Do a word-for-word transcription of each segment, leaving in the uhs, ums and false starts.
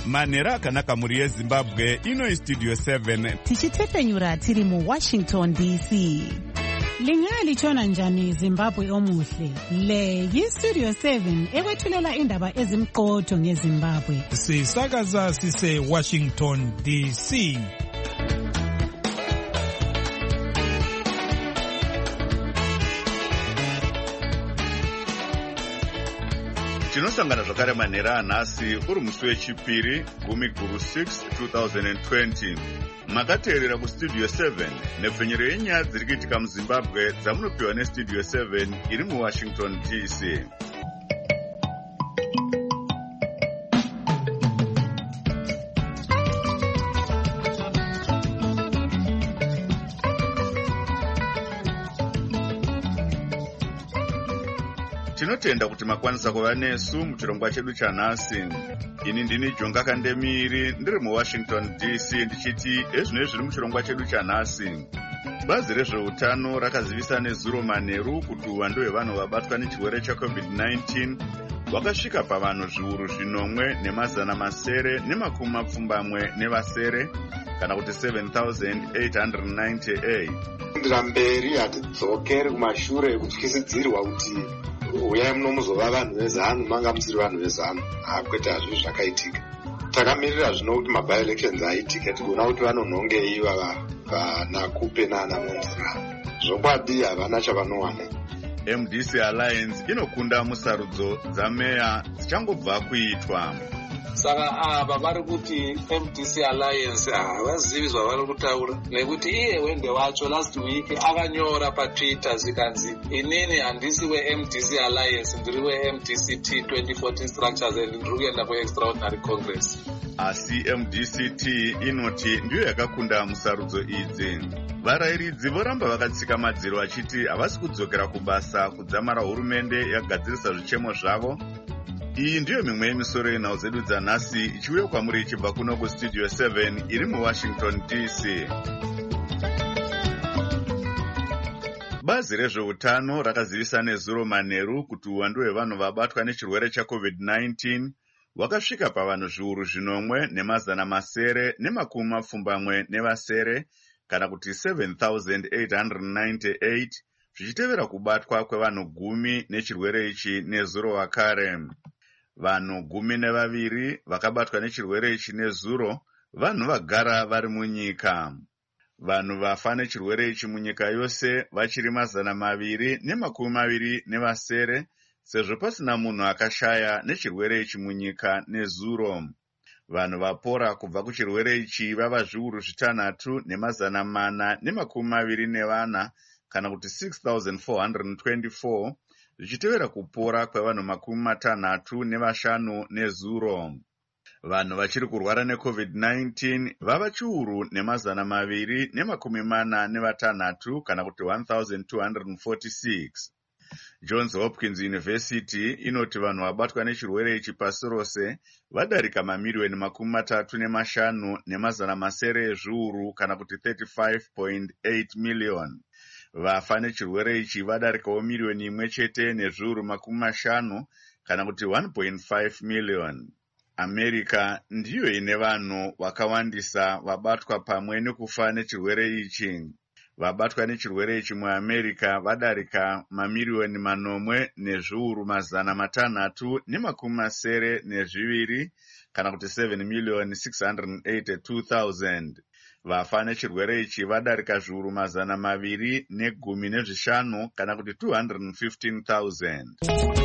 manhero akanaka mhuri yezimbabwe. Ino istudio seven tichitepfenyura tiri muwashington D C. Lingalitshona njani Zimbabwe omuhle? Le yistudio seven ekwethulela indaba ezimqotho ngeZimbabwe. Sisakaza sise Washington D C. tinosangana zvakare manhero anhasi uri musi wechipiri gumi guru six two thousand twenty. Makateerera kustudio seven nepfenyero yenyaya dziri kuitika muzimbabwe dzamunopiwa nestudio seven iri muwashington D C. Tinotenda kuti makwanisa kuva nesu muchirongwa chedu chanhasi. Ini ndini Jonga Kandemiri ndiri muWashington D C ndichiti ezvinoi zviri muchirongwa chedu chanhasi. Bazi rezveutano rakazivisa nezuro manheru kuti uwandu hwevanhu vabatwa nechirwere checovid nineteen hwakasvika pavanhu zviuru zvinomwe nemazana masere nemakumi mapfumbamwe nevasere kana kuti seven thousand eight hundred ninety-eight. Ndira mberi hatidzokeri kumashure ekutyisidzirwa kuti uyai muno muzova vanhu vezanu manga musiri vanhu vezanu. Hakwete hazvizvi zvakaitika. Takamirira zvino kuti maby-elections aitika tikuona kuti vanonhongei vanakupe nana Monzera. Zvokwadi havana chavanowana. M D C Alliance inokunda musarudzo dzameya dzichangobva kuitwa. Saka ava vari kuti M D C Alliance havazivi zvavari kutaura nekuti iye wende wacho last week akanyora paTwitter zvikanzi inini handisi we-M D C Alliance ndiri we-M D C T twenty fourteen structures and ndiri kuenda ku-extraordinary congress. Asi M D C T inoti ndiyo yakakunda musarudzo idzi. Varayiridzi voramba vakatsika madziro achiti havasi kudzokera kubasa kudzamara hurumende yagadzirisa zvichemo zvavo. Iyi ndiyo mimwe yemisoro yenhau dzedu dzanhasi ichiuya kwamuri ichibva kuno kustudio seven iri muWashington D C. Bazi rezveutano rakazivisa nezuro manheru kuti uwandu hwevanhu vabatwa nechirwere checovid nineteen hwakasvika pavanhu zviuru zvinomwe nemazana masere nemakumi mapfumbamwe nevasere kana kuti seven thousand eight hundred ninety-eight zvichitevera kubatwa kwevanhu gumi nechirwere ichi nezuro wakare. Vanhu gumi nevaviri vakabatwa nechirwere ichi nezuro vanhu vagara vari munyika. Vanhu vafa nechirwere ichi munyika yose vachiri mazana maviri nemakumi maviri nevasere sezvo pasina munhu akashaya nechirwere ichi munyika nezuro. Vanhu vapora kubva kuchirwere ichi vava zviuru zvitanhatu nemazana mana nemakumi maviri nevana kana kuti six thousand four hundred twenty-four zvichitevera kupora kwevanhu makumi matanhatu nevashanu nezuro. Vanhu vachiri kurwara necovid nineteen vava chiuru nemazana maviri nemakumi mana nevatanhatu kana kuti one thousand two hundred forty-six. Johns Hopkins University inoti vanhu vabatwa nechirwere ichi pasi rose vadarika mamiriyoni makumi matatu nemashanu nemazana masere ezviuru kana kuti thirty-five point eight million. Vafa nechirwere ichi vadarikawo miriyoni imwe chete nezviuru makumi mashanu kana kuti one point five million. America ndiyo ine vanhu vakawandisa vabatwa pamwe nekufa nechirwere ichi. Vabatwa nechirwere ichi muAmerica vadarika mamiriyoni manomwe nezviuru mazana matanhatu nemakumi masere nezviviri kana kuti seven million six hundred eighty-two thousand. Vafa nechirwere ichi vadarika zviuru mazana maviri negumi nezvishanu kana kuti two hundred fifteen thousand.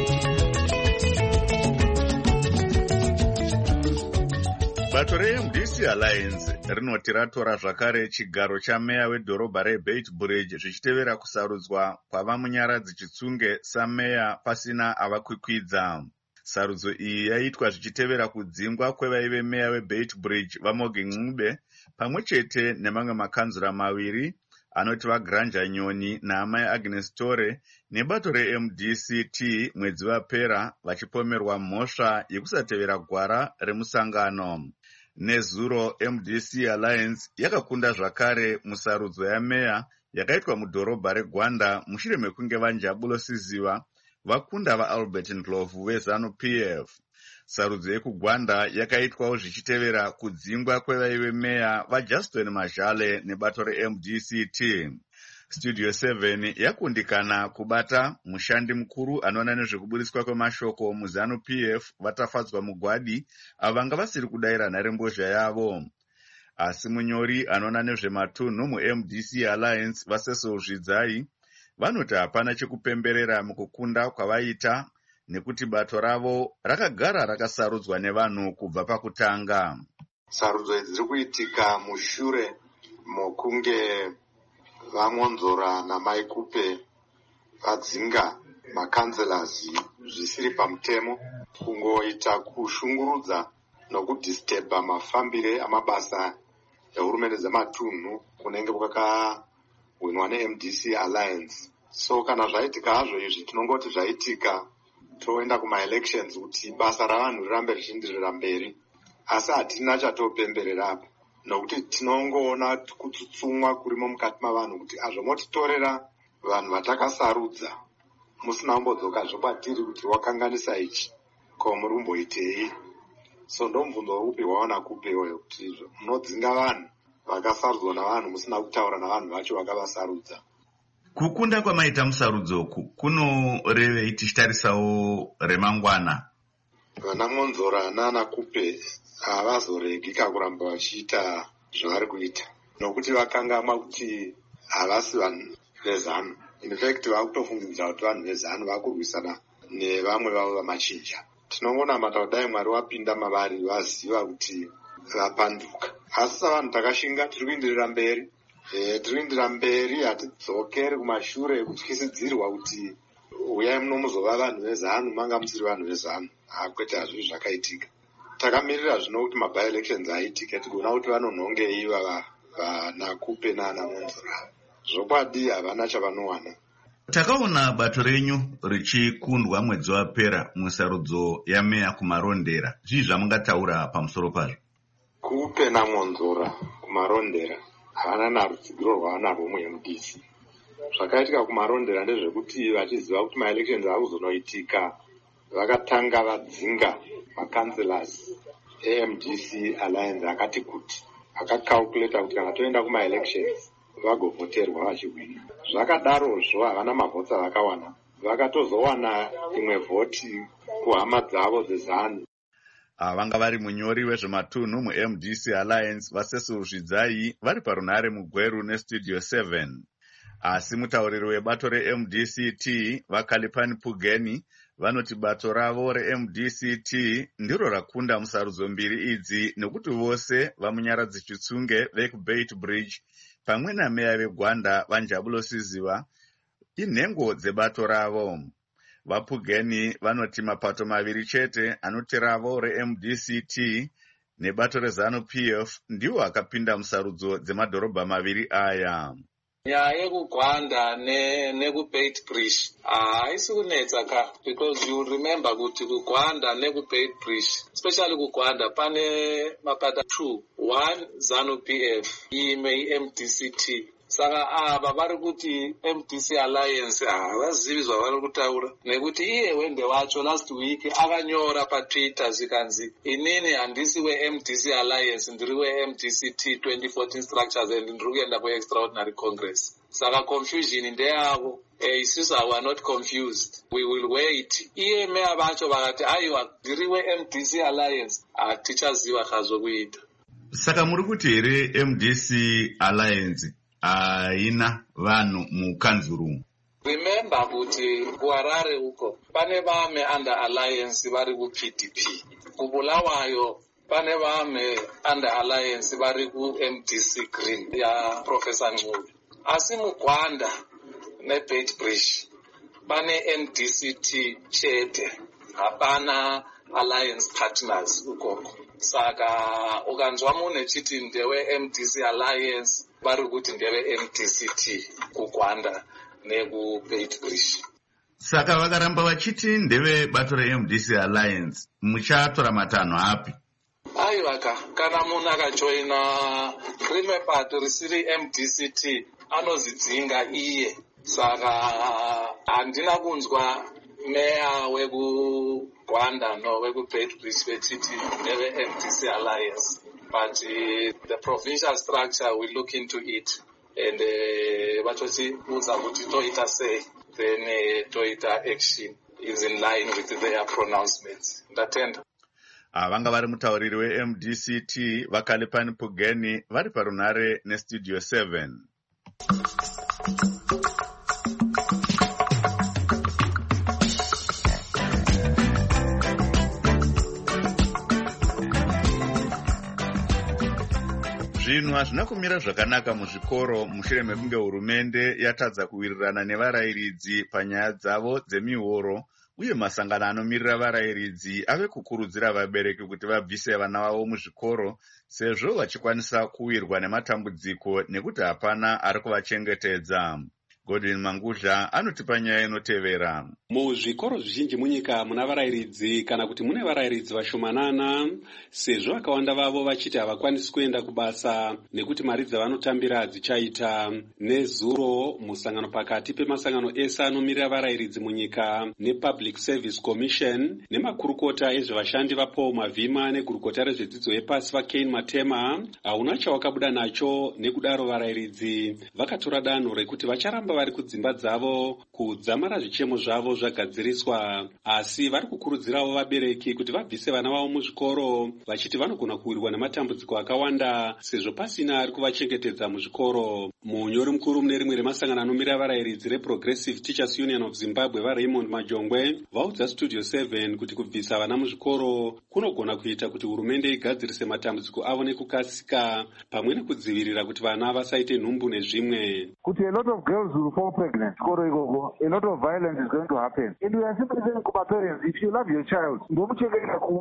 Bato re-M D C Alliance rinoti ratora zvakare chigaro chameya wedhorobha reBeitbridge zvichitevera kusarudzwa kwava munyaradzi Chitsunge sameya pasina avakwikwidza. Sarudzo iyi yaitwa zvichitevera kudzingwa kwevaive meya weBeitbridge vaMogi Ncube pamwe chete nemamwe makanzura maviri anoti vaGranja Nyoni naamai Agnes Tore nebato re-M D C T mwedzi wapera vachipomerwa mhosva yekusatevera gwara remusangano. Nezuro M D C Alliance yakakunda zvakare musarudzo yameya yakaitwa mudhorobha reGwanda mushure mekunge vaNjabulo Siziva vakunda vaAlbert Ndlovu veZANU-P F. Sarudzo yekugwanda yakaitwawo zvichitevera kudzingwa kwevaive meya vaJustin Majale nebato reM D C T. Studio seven yakundikana kubata mushandi mukuru anoona nezvekuburiswa kwemashoko muZANU-P F vatafadzwa mugwadi avanga vasiri kudaira nharembozha yavo. Asi munyori anoona nezvematunhu muM D C Alliance vaSecil Zvidzai vanoti hapana chekupemberera mukukunda kwavaita nekuti bato ravo rakagara rakasarudzwa nevanhu kubva pakutanga. Sarudzo idzi dziri kuitika mushure mokunge vaMonzora naMaikupe vadzinga makanzelazi zvisiri pamutemo, kungoita kushungurudza nokudhistebha mafambire amabasa ehurumende dzematunhu kunenge kwakahwinwa neM D C Alliance. So kana zvaitika hazvo izvi tinongoti zvaitika toenda kuma-elections kuti basa ravanhu rirambe richindirira mberi, asi hatina chatopemberera apa nokuti tinongoona kutsutsumwa kurimo mukati mavanhu kuti azvo motitorera vanhu vatakasarudza musina kumbodzoka kwatiri kuti wakanganisa ichi ko muri kumboitei. So ndomubvunzo upi waona kupewayo kuti munodzinga vanhu vakasarudzwa navanhu musina kutaura navanhu vacho vakavasarudza. Kukunda kwamaita musarudzoku kunorevei tichitarisawo remangwana? Vana Monzora nana Kupe havazoregi kuramba vachiita zvavari kuita nokuti vakangamwa kuti havasi vanhu vezanu. In fact vakutofungidzira kuti vanhu vezanu vakurwisana nevamwe vavo vamachinja. Tinongonamata kudai Mwari wapinda mavari vaziva kuti vapanduka. Asi savanhu takashinga tiri kuenderera mberi. E, tiri kuenderera mberi, hatidzokeri kumashure kutyisidzirwa kuti uyai muno muzova vanhu vezanu manga musiri vanhu vezanu. Hakwete hazvizvi zvakaitika. Takamirira zvino kuti mabi-elections aitike tikuona kuti vanonhongei vana Kupe nana Monzora. Zvokwadi havana chavanowana. Takaona bato renyu richikundwa mwedzi wapera musarudzo yameya kumarondera. Zvii zvamungataura pamusoro pazvo? Kupe naMonzora kumarondera havana narutsigiro rwavanarwo muM D C. Zvakaitika kumarondera ndezvekuti vachiziva kuti ma-elections akuzonoitika vakatanga vadzinga makanzelazi eM D C Alliance akati kuti akacalculata kuti kana toenda kuma-elections vagovhoterwa vachihwina. Zvakadarozvo havana mavhoti avakawana, vakatozowana imwe vhoti kuhama dzavo dzezanu. Vanga vari munyori wezvematunhu muM D C Alliance vaSecil Zvidzai vari parunhare mugweru neStudio seven. Asi mutauriri webato reM D C T vaKalipani Pugeni vanoti bato ravo reM D C T ndiro rakunda musarudzo mbiri idzi nekuti vose vamunyaradzi Chitsunge vekuBeit Bridge pamwe nameya veGwanda vaNjabulo Siziva inhengo dzebato ravo. VaPugeni vanoti mapato maviri chete anoti ravo reM D C T nebato reZANU-P F ndiwo akapinda musarudzo dzemadhorobha maviri aya. Nyaya yekugwanda nekuBeit Bridge haisi kunetsa ka, because you remember kuti kugwanda nekuBeit Bridge, especially kugwanda pane mapato two, one ZANU-P F, imwe M D C T. Saka ava vari kuti M D C Alliance havazivi zvavari kutaura nekuti iye wende wacho last week akanyora paTwitter zikanzi inini handisi weM D C Alliance ndiri weM D C T twenty fourteen structures and ndiri kuenda kuextraordinary congress. Saka confusion ndeyavo. Eh, isusu we are not confused. We will wait. Iye meya vacho vakati aiwa ndiri weM D C Alliance hatichaziva zvazokuita. Saka muri kuti here M D C Alliance haina vanhu mukanzuru? Remember kuti kuHarare uko pane vame under alliance vari kuP D P. Kubulawayo pane vame under alliance vari kuM D C Green ya Professor Ncube. Asi muGwanda neBeit Bridge pane M D C T chete, hapana alliance partners ukoko. Saka ukanzwa munhu echiti ndeweM D C Alliance vari kuti ndeweM D C T kuGwanda nekuBeit Bridge. Saka vakaramba vachiti ndeve bato reM D C Alliance, muchatora matanho api? Aivaka, kana munhu akajoina rimwe bato risiri M D C T anozvidzinga iye. Saka handina kunzwa meya wekuRwanda no wekuBeit Bridge vechiti ndeve-M D C Alliance, but uh, the provincial structure we look into it and vachitiudza uh, kuti toita sei, then uh, toita action is in line with their pronouncements. Ndatenda. Vanga vari mutauriri we-M D C T Vakalepani Pugeni vari parunare nestudio seven. Zvinhu hazvina kumira zvakanaka muzvikoro mushure mekunge hurumende yatadza kuwirirana nevarayiridzi panyaya dzavo dzemihoro, uye masangano anomirira varayiridzi ave kukurudzira vabereki kuti vabvise vana vavo muzvikoro sezvo vachikwanisa kuwirwa nematambudziko nekuti hapana ari kuvachengetedza. Godwin Manguzha anotipa nyaya inotevera. Muzvikoro zvizhinji munyika muna varayiridzi kana kuti mune varayiridzi vashomanana, sezvo vakawanda vavo vachiti havakwanisi kuenda kubasa nekuti mari dzavanotambira hadzichaita. Nezuro musangano pakati pemasangano ese anomirira varayiridzi munyika nePublic Service Commission nemakurukota ezvevashandi vaPaul Mavhima negurukota rezvedzidzo yepasi vaCain Matema hauna chawakabuda nacho, nekudaro varayiridzi vakatora danho rekuti vacharamba vari kudzimba dzavo kudzamara zvichemo zvavo zvagadziriswa, asi vari kukurudzirawo vabereki kuti vabvise vana vavo muzvikoro vachiti vanogona kuwirwa nematambudziko akawanda sezvo pasina ari kuvachengetedza muzvikoro. Munyori mukuru mune rimwe remasangano anomirira varayiridzi reProgressive Teachers Union of Zimbabwe vaRaymond Majongwe vaudza Studio seven kuti kubvisa vana muzvikoro kunogona kuita kuti hurumende igadzirise matambudziko avo nekukasika, pamwe nekudzivirira kuti vana vasaite nhumbu nezvimwe. Kuti a lot of girls will fall pregnant, a lot of violence is going to happen. And we are simply saying to my parents, if you love your child, what is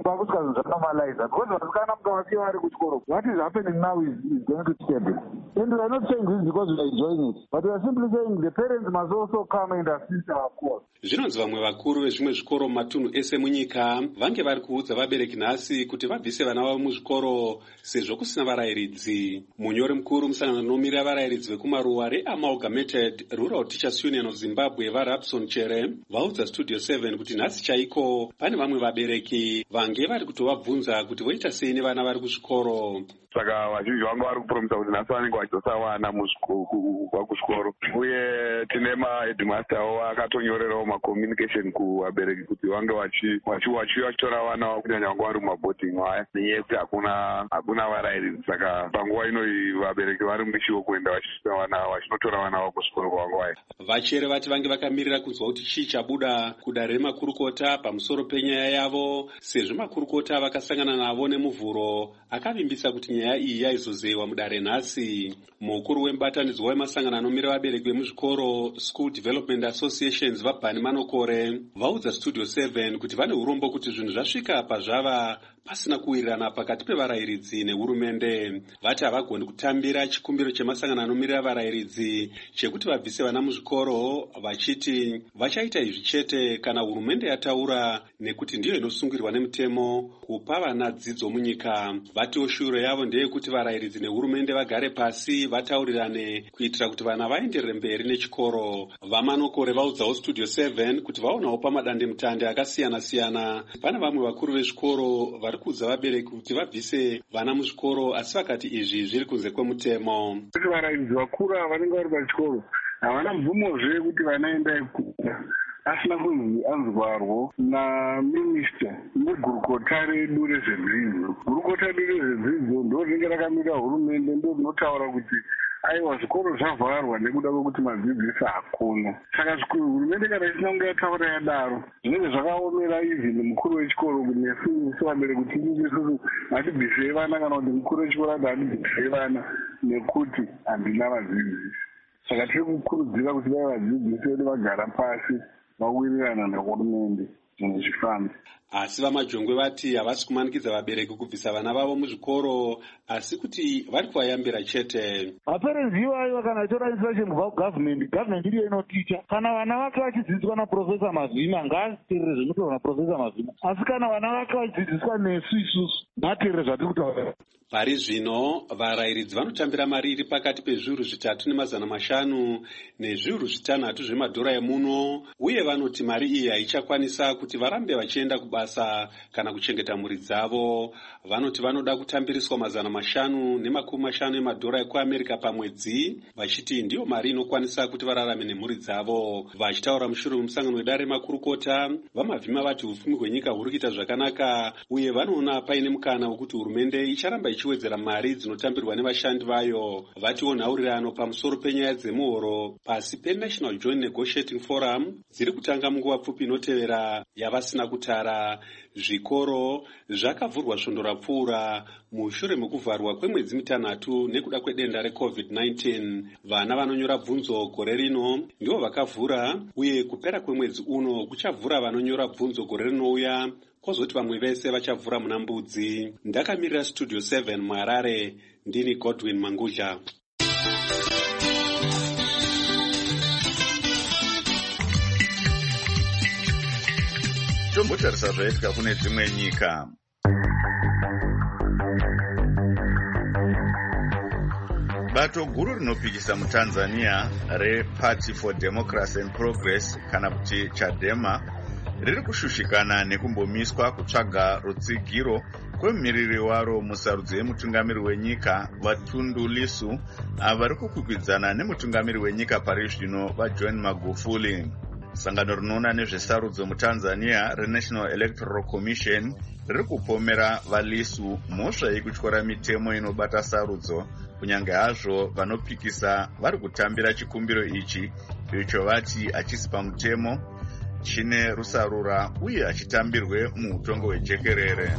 happening now is, is going to stable. And we are not saying this because we are enjoying it, but we are simply saying the parents must also come and assist our cause. Zvinonzi vamwe vakuru vezvimwe zvikoro mumatunhu ese munyika vange vari kuudza vabereki nhasi kuti vabvise vana vavo muzvikoro sezvo kusina varayiridzi. Munyori mukuru musangano anomirira varayiridzi vekumaruwa reAmalgamated Rural Teachers Union of Zimbabwe vaRapson Chere vaudza Studio seven kuti nhasi chaiko pane vamwe vabereki vange vari kutovabvunza kuti voita sei nevana vari kuzvikoro. Saka vazhinji vangu vari kupromisa kuti nhasi vanenge vachidzosa vana kuzvikoro, uye tine maheadmasterwo akatonyorerawo macommunication kuvabereki kuti vange vachitora vana vavo kunyanya vangu vari mumaboarding aya nenyaya yekuti hakuna hakuna varayiridzi. Saka panguva inoi vabereki vari mumishiwo kuenda vachinotora vana vavo kuzvikoro kwanguva iyi. Vachere vati vange vakamirira kunzwa kuti chii chabuda kudare remakurukota pamusoro penyaya yavo, sezvo makurukota vakasangana navo nemuvhuro akavimbisa kuti nyaya iyi yaizozewa mudare nhasi. Mukuru wemubatanidzwa wemasangano anomirira vabereki vemuzvikoro School Development Associations vaBhani Manokore vaudza Studio seven kuti vane urombo kuti zvinhu zvasvika pazvava pasina kuwirirana pakati pevarayiridzi nehurumende. Vati havagoni kutambira chikumbiro chemasangano anomirira varayiridzi chekuti vabvise vana muzvikoro, vachiti vachaita izvi chete kana hurumende yataura, nekuti ndiyo inosungirwa nemutemo kupa vana dzidzo munyika. Vatiwo shure yavo ndeyekuti varayiridzi nehurumende vagare pasi vataurirane kuitira kuti vana vaenderere mberi nechikoro. VaManokore vaudzawo Studio seven kuti vaonawo pamadandemutande akasiyana-siyana pane vamwe vakuru vezvikoro vari kuudza vabereki kuti vabvise vana muzvikoro, asi vakati izvi zviri kunze kwemutemo. Kuti varayiridzi vakuru vanenge vari pachikoro havana mvumozve kuti vanaenda ikura asina kunzi anzwarwo naminista negurukota redu rezvedzidzo. Gurukota redu rezvedzidzo ndo rinenge rakamirira hurumende, ndo rinotaura kuti aiwa zvikoro zvavharwa nekuda kwekuti madzidzisi hakuna. Saka hurumende kana isina kunge yataura yadaro zvinenge zvakaomera even mukuru wechikoro kuti nesu sevabereki kuti isusu hatibvisei vana kana kuti mukuru wechikoro ati hatibvisei vana nekuti handina vadzidzisi. Saka tiri kukurudzira kuti vai vadzidzisi vedu vagara pasi vawirirana nehurumende zvinhu zvifambe. Asi vaMajongwe vati havasi kumanikidza vabereki kubvisa vana vavo muzvikoro, asi kuti vari kuvayambira chete. Vaparents ivaiva kana itora instruction kubva kugovernment, government ndiyo inoticha. Kana vana vake vachidzidziswa naProfesa Mavhima ngaateerere zvinotaurwa naProfesa Mavhima, asi kana vana vake vachidzidziswa nesu isusu ngaateerere zvatiri kutaura. Pari zvino varayiridzi vanotambira mari iri pakati pezviuru zvitatu nemazana mashanu nezviuru zvitanhatu zvemadhora emuno, uye vanoti mari iyi haichakwanisa kuti varambe vachienda kubasa kana kuchengeta mhuri dzavo. Vanoti vanoda kutambiriswa mazana mashanu nemakumi mashanu emadhora ekuAmerica pamwedzi, vachiti ndiyo mari inokwanisa kuti vararame nemhuri dzavo. Vachitaura mushure memusangano wedare remakurukota, vamavhima vati hupfumi hwenyika huri kuita zvakanaka, uye vanoona paine mukana wekuti hurumende icharamba ichiwedzera mari dzinotambirwa nevashandi vayo. Vatiwo nhaurirano pamusoro penyaya dzemuhoro pasi peNational Joint Negotiating Forum dziri kutanga munguva pfupi inotevera yavasina kutara. Zvikoro zvakavhurwa svondo rapfuura mushure mekuvharwa kwemwedzi mitanhatu nekuda kwedenda recovid nineteen. Vana vanonyora bvunzo gore rino ndivo vakavhura, uye kupera kwemwedzi uno kuchavhura vanonyora bvunzo gore rinouya, kwozoti vamwe vese vachavhura muna mbudzi. Ndakamirira Studio seven muHarare, ndini Godwin Mangudya. Tombotarisa zvaitika kune dzimwe nyika. Bato guru rinopikisa muTanzania reParty for Democracy and Progress kana kuti Chadema riri kushushikana nekumbomiswa kutsvaga rutsigiro kwemumiriri waro musarudzo yemutungamiri wenyika vaTundu Lissu vari kukwikwidzana nemutungamiri wenyika pari zvino vaJohn Magufuli. Sangano rinoona nezvesarudzo muTanzania reNational Electoral Commission riri kupomera vaLissu mhosva yekutyora mitemo inobata sarudzo, kunyange hazvo vanopikisa vari kutambira chikumbiro ichi icho vati hachisi pamutemo, chine rusarura uye hachitambirwe muutongo hwejekerere.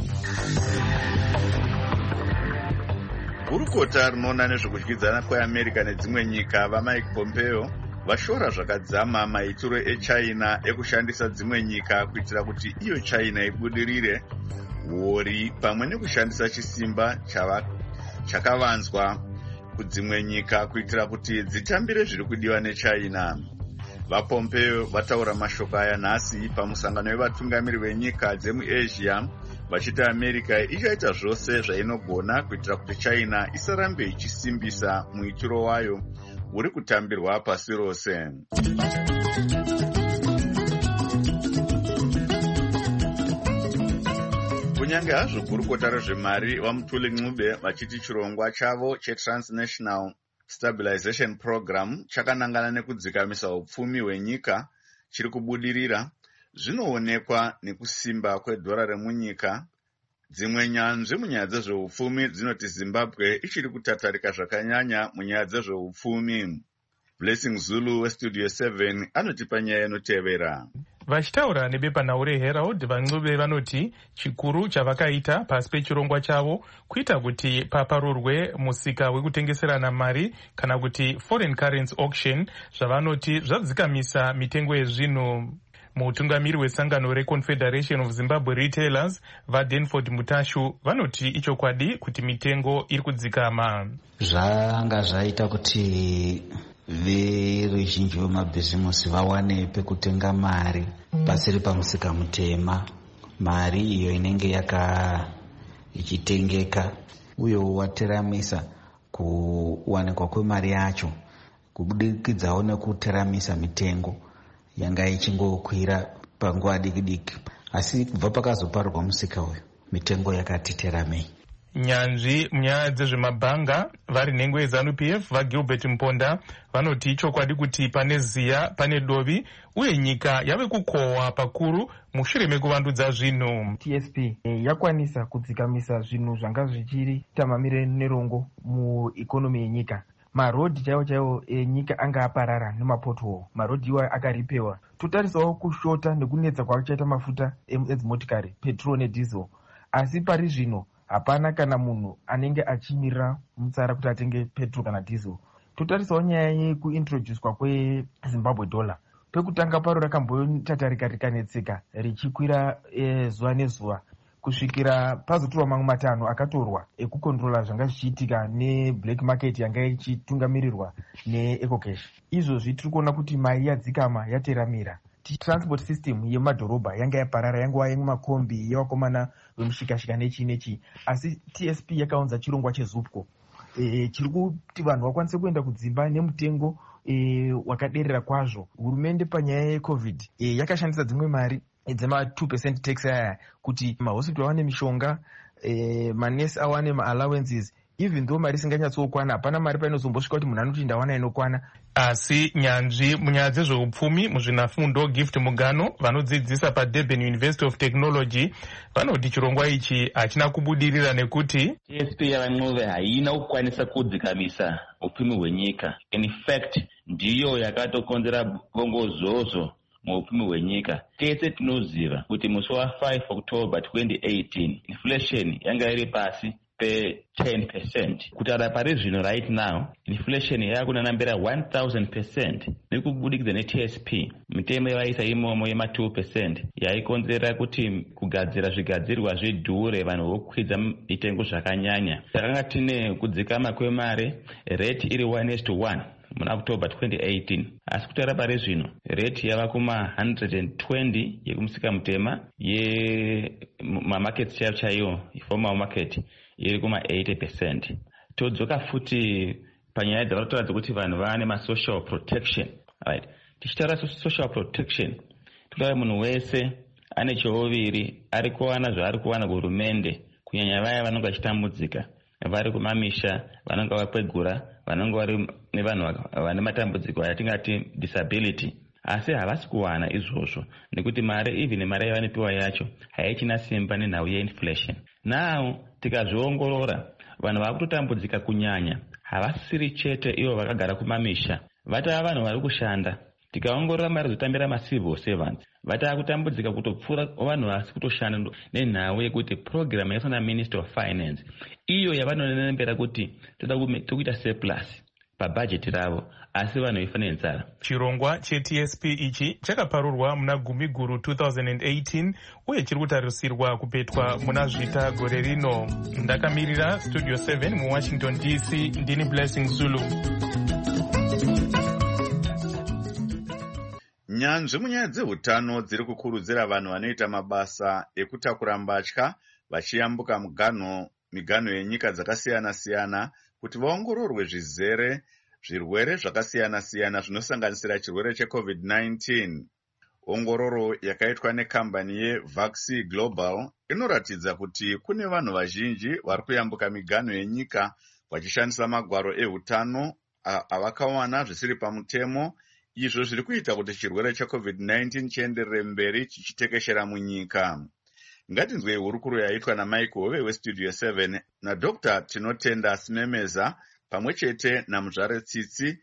Gurukota rinoona nezvekudyidzana kweAmerica nedzimwe nyika vaMike Pompeo vashora zvakadzama maitiro eChina ekushandisa dzimwe nyika kuitira kuti iyo China ibudirire wori pamwe nekushandisa chisimba chakavanzwa kudzimwe nyika kuitira kuti dzitambire zviri kudiwa neChina. VaPompeo vataura mashoko aya nhasi pamusangano wevatungamiri venyika dzemuAsia, vachiti America ichaita zvose zvainogona kuitira kuti China isarambe ichisimbisa muitiro wayo uri kutambirwa pasi rose. Kunyange hazvo gurukota rezvemari vaMutuli Ncube vachiti chirongwa chavo cheTransnational Stabilization Program chakanangana nekudzikamisa upfumi hwenyika chiri kubudirira, zvinoonekwa nekusimba kwedhora remunyika. Dzimwe nyanzvi munyaya dzezveupfumi dzinoti Zimbabwe ichiri kutatarika zvakanyanya munyaya dzezveupfumi. Blessing Zulu weStudio seven anotipa nyaya inotevera. Vachitaura nebepanhau reHerald, vaNcube vanoti chikuru chavakaita pasi pechirongwa chavo kuita kuti paparurwe musika wekutengeserana mari kana kuti foreign currency auction, zvavanoti zvadzikamisa mitengo yezvinhu. Mutungamiri wesangano reConfederation of Zimbabwe Retailers vaDenford Mutashu vanoti ichokwadi kuti mitengo iri kudzikama. Zvanga zvaita kuti veruzhinji vemabhizimusi vawane pekutenga mari pasiri pamusika mutema, mari iyo inenge yaka ichitengeka, uye wateramisa kuwanikwa kwemari yacho kubudikidzawo nekuteramisa mitengo yanga ichingokwira panguva diki diki, asi kubva pakazoparurwa musika uyu mitengo yakati teramei. Nyanzvi munyaya dzezvemabhanga vari nhengo yeZANU-P F vaGilbert Mponda vanoti chokwadi kuti pane ziya pane dovi, uye nyika yave kukohwa pakuru mushure mekuvandudza zvinhu. T S P yakwanisa kudzikamisa zvinhu zvanga zvichiri tamamire nerongo muikonomi yenyika. Marodhi chaiwo chaiwo enyika anga aparara nemapothole, marodhi iwayo akaripewa. Totarisawo kushota nekunetsa kwachaita mafuta edzimotikari, petrol nedhiesel, asi pari zvino hapana kana munhu anenge achimirira mutsara kuti atenge petrol kana diesel. Totarisawo nyaya yekuintroducwa kweZimbabwe dollar. Pekutanga paro rakambotatarika rikanetseka richikwira e, zuva nezuva kusvikira pazotorwa mamwe matanho akatorwa ekukontrola zvanga zvichiitika neblack market yanga ichitungamirirwa neEcocash. Izvozvi tiri kuona kuti mari yadzikama yateramira. transport system yemadhorobha yanga yaparara, yangova yemakombi yevakomana vemushikashika nechi nechi, asi T S P yakaunza chirongwa chezupco e, chiri kuti vanhu vakwanise kuenda kudzimba nemutengo e, wakaderera kwazvo. Hurumende panyaya yecovid e, yakashandisa dzimwe mari dzema two percent tax aya kuti mahospital awane mishonga, e, manesi awane maallowances, even though mari isinganyatsokwana, hapana mari painozombosvika kuti munhu anoti ndawana inokwana. Asi nyanzvi munyaya dzezveupfumi muzvinafundo Gift Mugano vanodzidzisa paDurban University of Technology vanoti chirongwa ichi hachina kubudirira nekuti T S P yavan'ove haina kukwanisa kudzikamisa upfumi hwenyika. In fact ndiyo yakatokonzera bongozozo muupfumi hwenyika. Tese tinoziva kuti musi wa5 October twenty eighteen inflation yanga iri pasi pe ten percent. Kutara pari zvino right now inflation yakunanambira one thousand percent nekubudikidza ne-T S P mitemo yavaisa imomo yema two percent yaikonzera kuti kugadzira zvigadzirwa zvidhure, vanhu vokwidza mitengo zvakanyanya. Takanga tine kudzikama kwemare rate iri one is to one muna October twenty eighteen, asi kutara pari zvino rate yava kuma one hundred twenty yekumusika mutema, ye mamarket share chaiyo formal market iri kuma eighty percent. Todzoka futi panyaya dzavatoratidza kuti vanhu vane ma-social protection. Right. Tichitaura social protection, toda munhu wese ane choviri ari kuwana zvaari kuwana kuhurumende, kunyanya vaya vanonga vachitambudzika, vari kumamisha, vanonga vakwegura, vanonga vari nevanhu vane matambudziko atingati disability, asi havasi kuwana izvozvo nekuti mari, even mari yavanopiwa yacho haichina simba nenhau yeinflation. Now tikazviongorora vanhu vakutotambudzika kunyanya havasiri chete ivo vakagara kumamisha, vatava vanhu vari kushanda. Tikaongorora mari dzotambira ma-civil servants vatava kutambudzika kutopfuura vanhu vasi kutoshanda nenhau yekuti program yakaiswa naMinister of Finance iyo yavanonembera kuti toda kuita surplus pabhajeti ravo, asi vanhu veifa nenzara. Chirongwa che-T S P ichi chakaparurwa muna Gumiguru two thousand eighteen uye chiri kutarisirwa kupetwa muna Zvita gore rino. Ndakamirira Studio seven mu Washington D C, ndini Blessing Zulu. Nyanzvi munyaya dzehutano dziri kukurudzira vanhu vanoita mabasa ekutakura mbatya vachiyambuka mugano migano yenyika dzakasiyana-siyana kuti vaongororwe zvizere zvirwere zvakasiyana-siyana zvinosanganisira chirwere checovid nineteen. Ongororo yakaitwa nekambani yeVaxi Global inoratidza kuti kune vanhu vazhinji vari kuyambuka migano yenyika vachishandisa magwaro ehutano avakawana zvisiri pamutemo, izvo zviri kuita kuti chirwere checovid nineteen chienderere mberi chichitekeshera munyika. Ngatinzwei hurukuro yaitwa naMike Hove weStudio seven naDr Tinotenda Simemeza pamwe chete namuzvare Tsitsi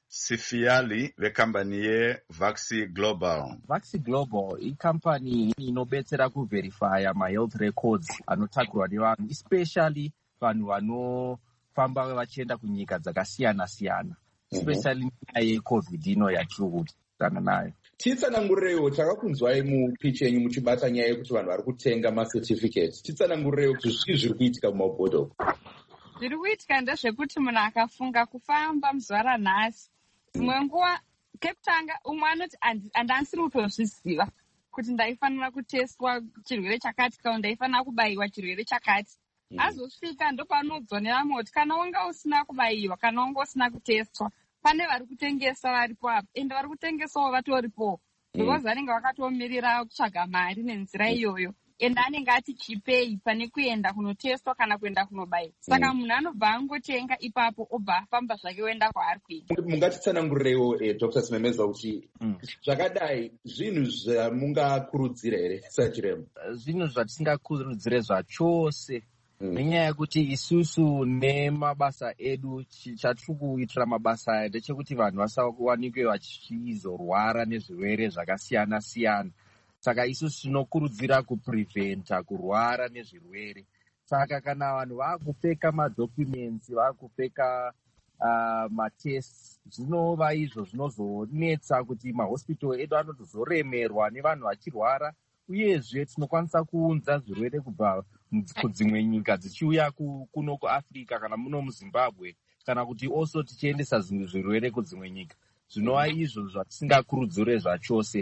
Sifiali vekambani yeVaxi Global. Vaxi Global ikambani inobetsera kuverifya ma-health records anotakurwa nevanhu, especially vanhu vanofamba vachienda kunyika dzakasiyana-siyana, especially nyaya yeCovid ino yatiri kudzana nayo. Titsanangureiwo, takakunzwai mupichi yenyu muchibata nyaya yekuti vanhu vari kutenga macertificates. Titsanangureiwo kuti zvii zviri kuitika mumabhodho. Zviri kuitika ndezvekuti munhu akafunga kufamba muzuva ranhasi, dzimwe nguva kekutanga umwe anoti handasiri kutozviziva kuti ndaifanira kuteswa chirwere chakati kana ndaifanira kubayiwa chirwere chakati. Azosvika ndopanodzwa nevamwe kuti kana wanga usina kubayiwa kana wanga usina kuteswa, pane vari kutengesa varipo apo, ende vari kutengesawo vatoripo because vanenge vakatomirira kutsvaga mari nenzira iyoyo, ende anenge ati chipei pane kuenda kunoteswa kana kuenda kunobayiwa. Saka munhu anobva angotenga ipapo obva afamba zvake oenda kwaari kuenda. Mungatitsanangureiwo Dr Simemeza kuti zvakadai zvinhu zvamungakurudzira here sachiremba? Zvinhu zvatisingakurudzire zvachose nenyaya yekuti isusu nemabasa edu chatiri kuitira mabasa aya ndechekuti vanhu vasawanikwe vachizorwara nezvirwere zvakasiyana-siyana. Saka isusu tinokurudzira kupreventa kurwara nezvirwere. Saka kana vanhu vaakupfeka madocuments, vaakupfeka uh, matests, zvinova izvo zvinozonetsa kuti mahospital edu anozoremerwa nevanhu vachirwara, uyezve tinokwanisa kuunza zvirwere kubva kudzimwe nyika dzichiuya kuno kuAfrica kana muno muZimbabwe, kana kuti also tichiendesa zvimwe zvirwere kudzimwe nyika. Zvinova izvo zvatisingakurudzire zvachose.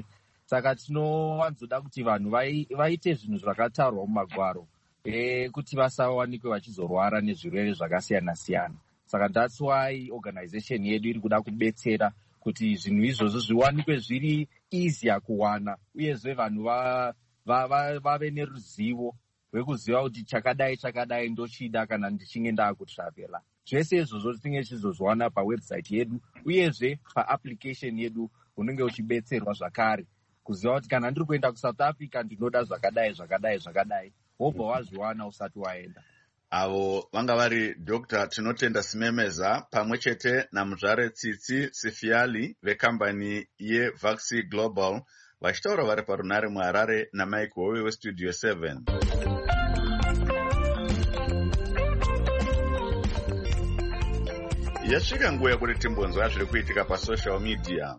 saka tinowanzoda kuti vanhu vaite zvinhu zvakataurwa mumagwaro e, kuti vasawanikwe vachizorwara nezvirwere zvakasiyana siyana. Saka that's why organization yedu iri kuda kubetsera kuti zvinhu izvozvo zviwanikwe zviri easier kuwana, uyezve vanhu vave va, va, va neruzivo rwekuziva kuti chakadai chakadai ndochida kana ndichinge ndaakutravela. Zvese izvozvo tinge tichizozviwana pawebsite yedu, uyezve paapplication yedu unenge uchibetserwa zvakare kuziva kuti kana ndiri kuenda kuSouth Africa ndinoda zvakadai zvakadai zvakadai, wobva wazviwana usati waenda. Avo vanga vari Doctor Tinotenda Simemeza pamwe chete naMuzvare Tsitsi Sifiali vekambani yeVaxi Global vachitaura vari parunare muHarare naMike Howe weStudio seven. Yasvika nguva yekuti timbonzwa zviri kuitika pasocial media.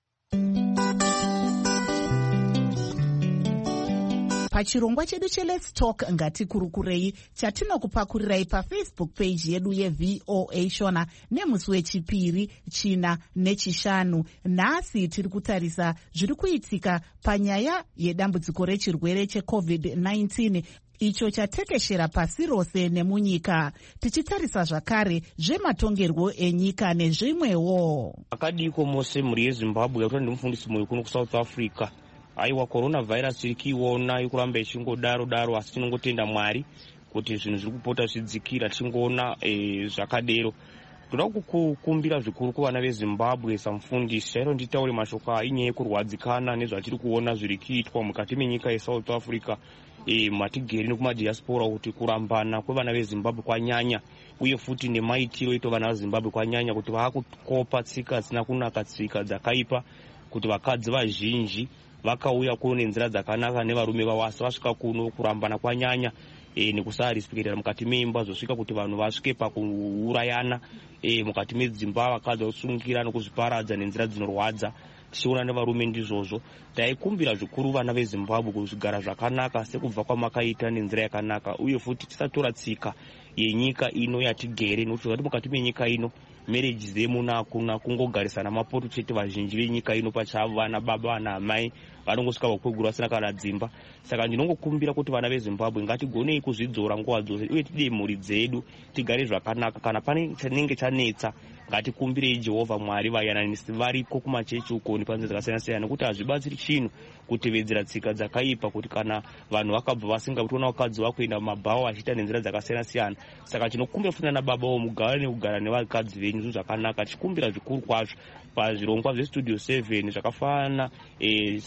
Pachirongwa chedu cheLet's Talk ngatikurukurei chatinokupakurirai paFacebook page yedu yeV O A Shona nemusi wechipiri, china nechishanu. Nhasi tiri kutarisa zviri kuitika panyaya yedambudziko rechirwere checovid nineteen icho chatekeshera pasi rose nemunyika, tichitarisa zvakare zvematongerwo enyika nezvimwewo. Akadiko mose muri yeZimbabwe kuti ndimufundisi mumwe kuno kuSouth Africa. Aiwa coronavirus iri kiona ikuramba ichingodaro daro, asi tinongotenda Mwari kuti zvinhu zviri kupota zvidzikira, tingoona e, zvakadero. Toda kukumbira zvikuru kuvana veZimbabwe samufundisi chairo nditaure mashoko inyaya yekurwadzikana nezvatiri kuona zviri kuitwa mukati menyika yeSouth Africa e, matigeri nekumadiaspora, kuti kurambana kwevana veZimbabwe kwanyanya, uye futi nemaitiro ito vana veZimbabwe kwanyanya, kuti vakukopa tsika dzisina kunaka, tsika dzakaipa, kuti vakadzi vazhinji vakauya kuno nenzira dzakanaka nevarume vavo, asi vasvika kuno kurambana kwanyanya e, nekusarespektera mukati meimba, zvosvika kuti vanhu vasvike pakuurayana e, mukati medzimba, vakadzi vasungira nokuzviparadza nenzira dzinorwadza. Tichiona nevarume ndizvozvo. Taikumbira zvikuru vana veZimbabwe kuzvigara zvakanaka sekubva kwamakaita nenzira yakanaka, uye futi tisatora tsika yenyika ino yatigere, nokuti zvati mukati menyika ino marriages dzemuna hakuna, kungogarisana mapoto chete. Vazhinji venyika ino pachavo, vana baba vana amai vanongosvika vakwegura vasina kana dzimba. Saka ndinongokumbira kuti vana veZimbabwe ngatigonei kuzvidzora nguva dzose, uye tide mhuri dzedu tigare zvakanaka. Kana pane chanenge chanetsa, ngatikumbirei Jehovha Mwari vayananisi variko kumachechi uko nepanzira dzakasiyana siyana, nokuti hazvibatsiri chinhu kutevedzera tsika dzakaipa, kuti kana vanhu vakabva vasinga kutiona vakadzi vakuenda mumabhawa vachiita nenzira dzakasiyana siyana. Saka tinokumbira futi nana baba wo mugare nekugara nevakadzi venyu zvinhu zvakanaka, tichikumbira zvikuru kwazvo pazvirongwa zveStudio seven zvakafanana e,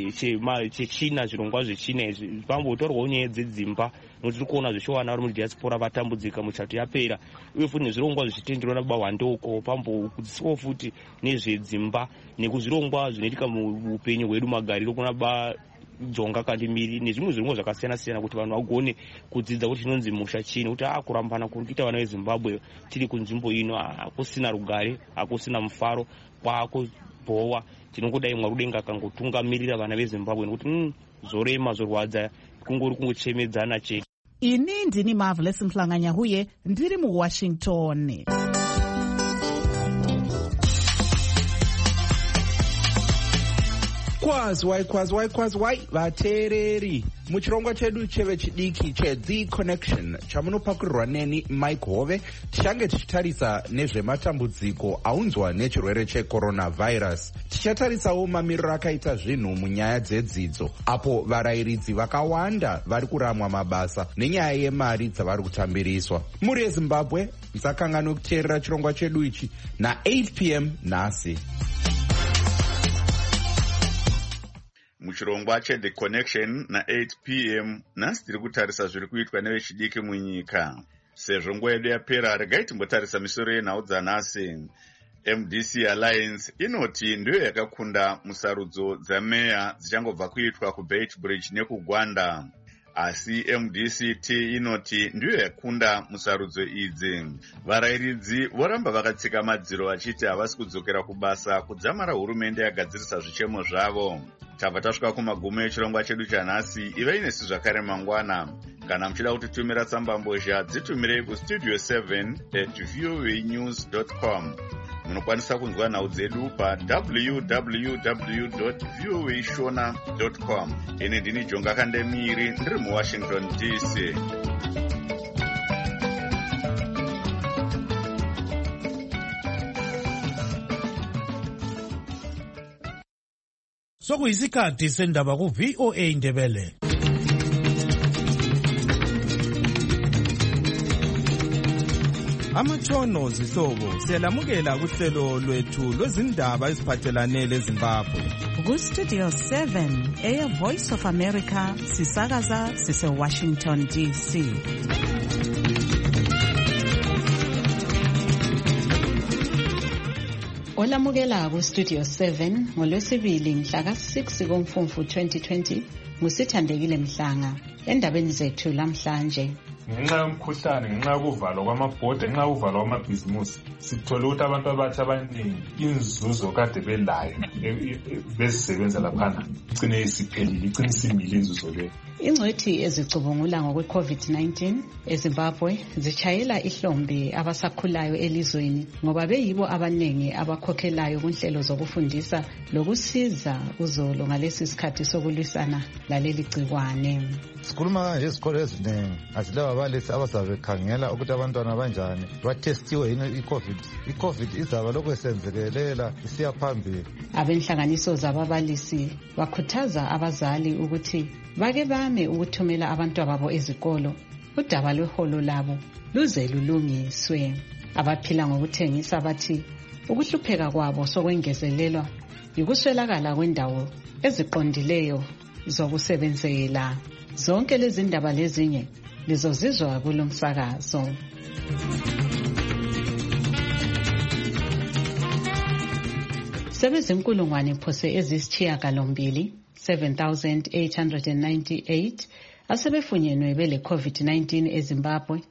chechina, zvirongwa zvechina izvi pambotaurwawo nyaya dzedzimba, nokuti tiri kuona zvichiwana vari mudiaspora vatambudzika muchato yapera, uye futi nezvirongwa zvichitenderwa nababa Wandoko, pambokudzidziswawo futi nezvedzimba nekuzvirongwa zvinoitika muupenyu hwedu magariro kuna ba Jonga Kandimiri nezvimwe zvirongwa zvakasiyana siyana, kuti vanhu vagone kudzidza kuti chinonzi musha chini, kuti ah kurambana kuri kuita vana veZimbabwe tiri kunzvimbo ino hakusina rugare, hakusina mufaro, kwakubhowa. Tinongodai Mwari Mudenga akangotungamirira vana veZimbabwe, nokuti mm, zorema zorwadza kungori kungochemedzana chete. Ini ndini Marvelous Mhlanganya huye ndiri muWashington. Kwazwai kwazwai kwazwai vateereri, muchirongwa chedu cheve chidiki cheThe Connection chamunopakurirwa neni Mike Hove, tichange tichitarisa nezvematambudziko aunzwa nechirwere checoronavirus. Tichatarisawo mamiriro akaita zvinhu munyaya dzedzidzo, apo varayiridzi vakawanda vari kuramwa mabasa nenyaya yemari dzavari kutambiriswa. Muri yeZimbabwe, musakangana kuteerera chirongwa chedu ichi na eight p m nhasi. Muchirongwa cheThe Connection na eight p m nhasi tiri kutarisa zviri kuitwa nevechidiki munyika. Sezvo nguva yedu yapera, regai timbotarisa misoro yenhau dzanhasi. M D C Alliance inoti ndiyo yakakunda musarudzo dzameya dzichangobva kuitwa kuBeitbridge nekugwanda, asi M D C T inoti ndiyo yakunda musarudzo idzi. Varayiridzi voramba vakatsika madziro vachiti havasi kudzokera kubasa kudzamara hurumende yagadzirisa zvichemo zvavo. Tabva tasvika kumagumo echirongwa chedu chanhasi. Ivai nesu zvakare mangwana. Kana muchida kutitumira tsamba mbozha, dzitumirei kustudio seven at voanews dot com. munokwanisa kunzwa nhau dzedu pa w w w dot voa shona dot com. Ine ndini Jonga Kandemiri ndiri muWashington D C. Sokuyisikhathi sendaba ku V O A Ndebele. Amatshono zihlobo siyalamukela kuhlelo lwethu lwezindaba eziphathelane leZimbabwe. Ku Studio seven Air Voice of America sisakaza sise Washington D C. Olamukela ku Studio seven ngolwesibili mhla ka six kuMfumfu twenty twenty musithandekile Mhlanga. Endabeni zethu lamhlanje, ngenxa yomkhuhlane, ngenxa yokuvalwa kwamabhodi, ngenxa yokuvalwa kwamabhizimusi, sithole ukuthi abantu abatsha abaningi inzuzo kade belayo bezisebenza laphana igcine isiphelile, igcine isimile inzuzo leyo. Ingcwethi ezicubungula ngokwe COVID nineteen eZimbabwe zichayela ihlombe abasakhulayo elizweni ngoba beyibo abanengi abakhokhelayo kunhlelo zokufundisa lokusiza uzolo ngalesi sikhathi sokulwisana laleli gciwane. Sikhuluma kanje izikole eziningi asilaba abalisi abazabe bekhangela ukuthi abantwana banjani batestiwe yini i-COVID. I-COVID izaba lokhu esenzekelela isiya phambili. Abenhlanganiso zababalisi bakhuthaza abazali ukuthi bake bame ukuthumela abantu ababo ezikolo udaba lweholo labo luze lulungiswe. Abaphila ngokuthengisa bathi ukuhlupheka kwabo sokwengezelelwa yikuswelakala kwendawo eziqondileyo zokusebenzela. Zonke lezi ndaba lezinye lizozizwa kulomsakazo. Sebezinkulungwane phose ezisishiyagalombili seven thousand eight hundred ninety-eight asebefunyenwe bele COVID nineteen eZimbabwe.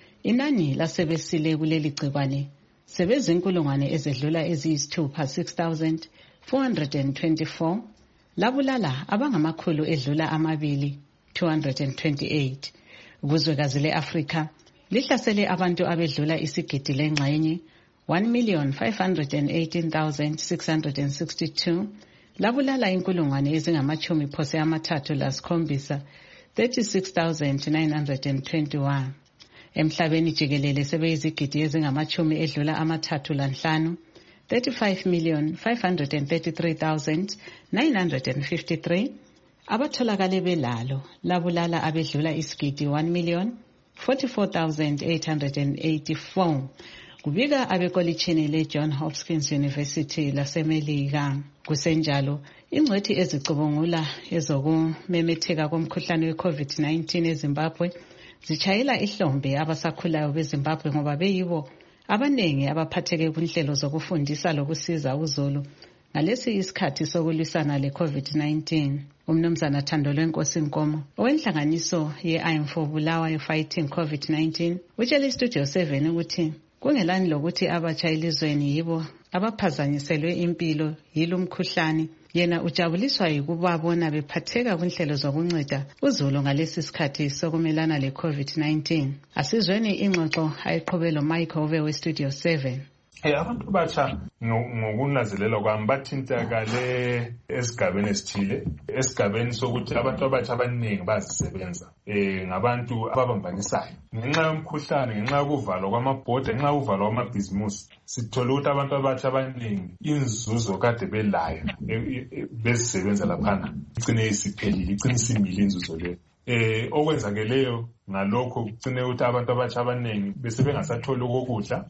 Inani lasebesile kuleli gciwane sebezinkulungwane ezedlula eziyisithupha six thousand four hundred twenty-four. Labulala abangamakhulu edlula amabili two hundred twenty-eight. Kuzwekazi le-Afrika lihlasele abantu abedlula isigidi lengxenye one million five hundred eighteen thousand six hundred sixty-two. Labulala inkulungwane ezingamachumi phose amathathu lasikhombisa thirty-six thousand nine hundred twenty-one. Emhlabeni jikelele sebeyizigidi ezingamachumi edlula amathathu lanhlanu thirty-five million five hundred thirty-three thousand nine hundred fifty-three. Abatholakale belalo labulala abedlula isigidi one million forty-four thousand eight hundred eighty-four. Kubika abekolitshini le-John Hopkins University lasemelika. Kusenjalo, ingcwethi ezicubungula ezokumemetheka komkhuhlane we-COVID nineteen eZimbabwe zichayela ihlombe abasakhulayo beZimbabwe ngoba beyibo abanengi abaphatheke kunhlelo zokufundisa lokusiza uzulu ngalesi isikhathi sokulwisana le-COVID nineteen. Umnumzana Thandolwe Nkosi Nkomo owenhlanganiso ye-I M four Bulawayo Fighting COVID nineteen utshele Studio seven ukuthi kungelani lokuthi abatsha elizweni yibo abaphazanyiselwe impilo yilo mkhuhlane. Yena ujabuliswa yikubabona bephatheka kunhlelo zokunceda uzulu ngalesi sikhathi sokumelana le-COVID nineteen. Asizweni ingxoxo ayiqhubelo Mike Hove we-Studio seven. Hey, abantu abatsha ngokunazelela kwami bathintakale esigabeni esithile, esigabeni sokuthi abantu abatsha abaningi bazisebenza eh ngabantu ababambanisayo ngenxa yomkhuhlane, ngenxa yokuvalwa kwamabhodi, ngenxa yokuvalwa kwamabhizimusi. Sithola ukuthi abantu abatsha abaningi inzuzo kade belayo bezisebenza laphana igcine isiphelile, igcine isimile inzuzo leyo. Eh okwenzakeleyo ngalokho kugcine ukuthi abantu abatsha abaningi bese bengasatholi ukudla,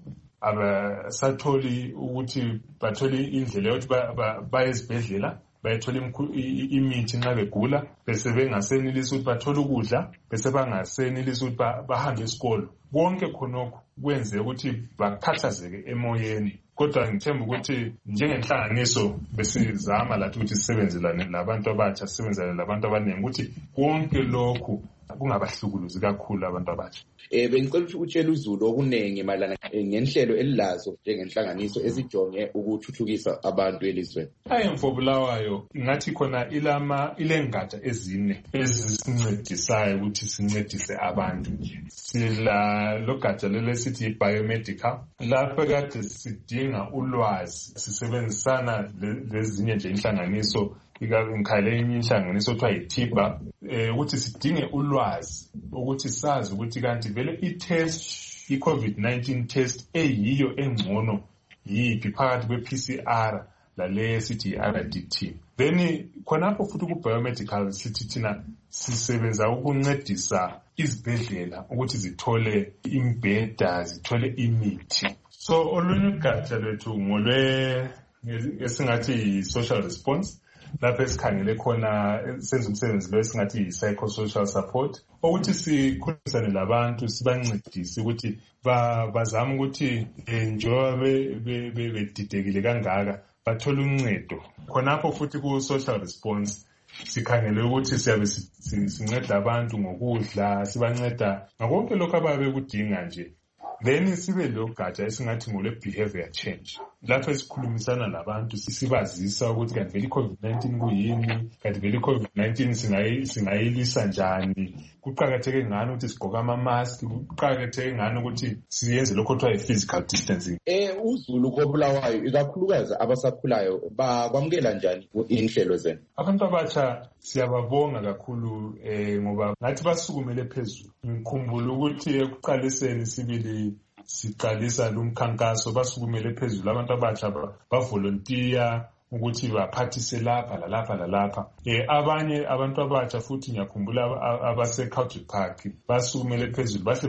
abasatholi ukuthi bathole indlela yokuthi baye ezibhedlela bayethola imithi nxa begula, bese bengasenelisi ukuthi bathole ukudla, bese bangasenelisi ukuthi bahambe esikolo. Konke khonokho kwenze ukuthi bakhathazeke emoyeni. Kodwa ngithemba ukuthi njengenhlanganiso besizama lathi ukuthi sisebenzelane labantu abatsha, sisebenzele labantu abaningi ukuthi konke lokhu kungabahlukuluzi kakhulu abantu abatsha. Eh bengicela ukuthi utshele uZulu okunengi mayelana ngenhlelo elilazo njengenhlanganiso esijonge ukuthuthukisa abantu elizweni. I-M four Bulawayo ngathi khona ilama ilengatsha ezine ezisincedisayo ukuthi sincedise abantu nje. Sila logatsha lelesithi biomedical lapho kade sidinga ulwazi sisebenzisana lezinye nje inhlanganiso ikhale enye inhlanganiso kuthiwa yiTIBA ukuthi sidinge ulwazi ukuthi sazi ukuthi kanti vele i-test i-COVID nineteen test eyiyo engcono yiphi phakathi kwe-P C R lale sithi i-R D T. Then khonapho futhi ku-biomedical sithi thina sisebenza ukuncedisa izibhedlela ukuthi zithole imbheda zithole imithi. So olunye ugatsha lwethu ngolwe esingathi yi-social response lapho esikhangele khona senza umsebenzi lo esingathi yi-psychosocial support ukuthi sikhulumisane labantu sibancedise ukuthi bazame ukuthi njengoba bedidekile kangaka bathole uncedo. Khonapho futhi ku-social response sikhangele ukuthi siyabe sinceda abantu ngokudla sibanceda ngakonke lokho ababe bekudinga nje. Then sibe lo gatsha esingathi ngole behavior change lapho esikhulumisana labantu sisibazisa ukuthi kanti vele i-COVID nineteen kuyini, kanti vele i-COVID nineteen singayilisa njani, kuqakatheke ngani ukuthi sigqoke ama-mask, kuqakatheke ngani ukuthi siyenze lokho kuthiwa yi-physical distancing. Eh uZulu koBulawayo ikakhulukazi abasakhulayo bakwamukela njani inhlelo zenu? Abantu abatsha siyababonga kakhulu eh ngoba ngathi basukumele phezulu. Ngikhumbula ukuthi ekuqaliseni sibili siqalisa lumkhankaso basukumele phezulu abantu abatsha bavolunteer ukuthi baphathise lapha lalapha lalapha. Eh abanye abantu abatsha futhi ngiyakhumbula abase Country Park basukumele phezulu bahle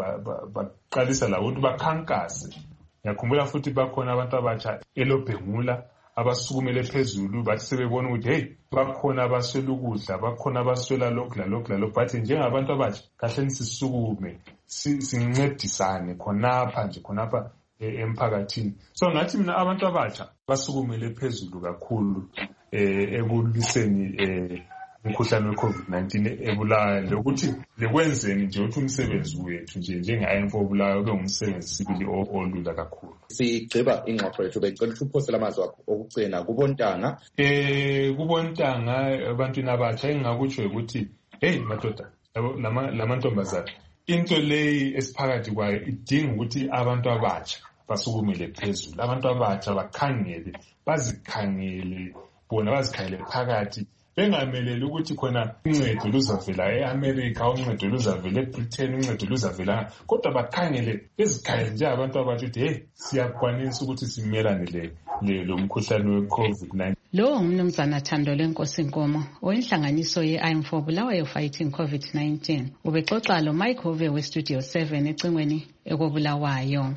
baqalisa la ukuthi bakhankase. Ngiyakhumbula futhi bakhona abantu abatsha eLobhengula abasukumele phezulu bathi sebebona ukuthi hey bakhona abaswela ukudla bakhona abaswela lokhu lalokhu lalokhu bathi njengabantu abatsha kahle sisukume sincedisane khonapha nje khonapha emphakathini. So ngathi mina abantu abatsha basukumele phezulu kakhulu ekuliseni umkhuhlane we-COVID nineteen ebulawayo lokuthi lekwenzeni nje ukuthi umsebenzi wethu nje njenge-I M four Bulawayo ube ngumsebenzi sibili olula kakhulu. Sigqiba ingxoxo yethu becela ukuthi uphosele amazwi akho okugcina kuBontanga. Eh kuBontanga abantwini abatsha engingakutsho ukuthi hey madoda lamantombazana into leyi esiphakathi kwayo idinga ukuthi abantu abatsha basukumele phezulu. Abantu abatsha bakhangele bazikhangele bona bazikhangele phakathi bengameleli ukuthi khona uncedo luzavela e-America uncedo luzavela eBritain uncedo luzavela kodwa bakhangele bezikhangele nje abantu abatsha ukuthi hey siyakwanisa ukuthi simelane le lo mkhuhlane we-COVID nineteen. Lo ngumnumzana Thando Lenkosi Nkomo oyinhlanganiso ye-I M four Bulawayo Fighting COVID nineteen. Ubexoxa lo Mike Hove we-Studio seven ecingweni ekobulawayo.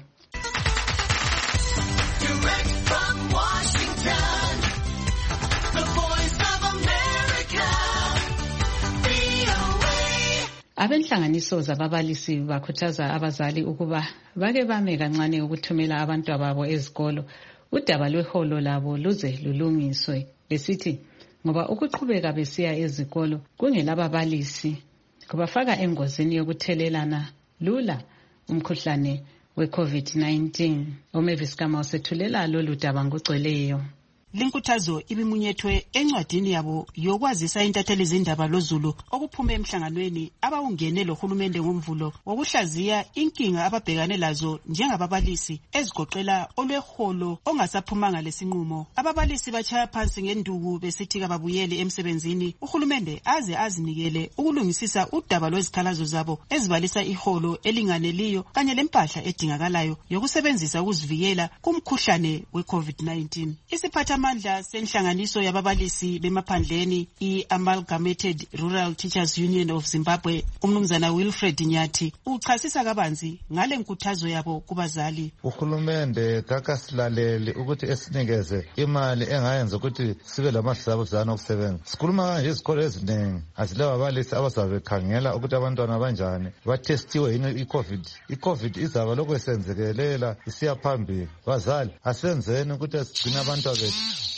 Abenhlanganiso zababalisi bakhuthaza abazali ukuba bake bame kancane ukuthumela abantu ababo ezikolo udaba lweholo labo luze lulungiswe besithi ngoba ukuqhubeka besiya ezikolo kungelababalisi kubafaka engozini yokuthelelana lula umkhuhlane we-COVID nineteen. uMavis Kama usethulela lolu daba ngogcweleyo. Linkuthazo ibimunyethwe encwadini yabo yokwazisa intatheli zindaba loZulu okuphume emhlanganweni abawungene lohulumende ngomvulo wokuhlaziya inkinga ababhekane lazo njengababalisi ezigoqela olweholo ongasaphumanga lesinqumo. Ababalisi bachaya phansi ngenduku besithi kababuyele emsebenzini uhulumende aze azinikele ukulungisisa udaba lwezikhalazo zabo ezibalisa iholo elinganeliyo kanye lempahla edingakalayo yokusebenzisa ukuzivikela kumkhuhlane we-COVID nineteen. Isiphatha amandla senhlanganiso yababalisi bemaphandleni i-Amalgamated Rural Teachers Union of Zimbabwe umnumzana Wilfred Nyathi uchasisa kabanzi ngale nkuthazo yabo kubazali. Uhulumende kakasilaleli ukuthi esinikeze imali engayenza ukuthi sibe lamahlabuzana okusebenza. Sikhuluma kanje izikolo eziningi azilaba ababalisi abazabe bekhangela ukuthi abantwana banjani batestiwe yini i-COVID. I-COVID izaba lokhu esenzekelela isiya phambili. Bazali asenzeni ukuthi sigcine abantwana bethu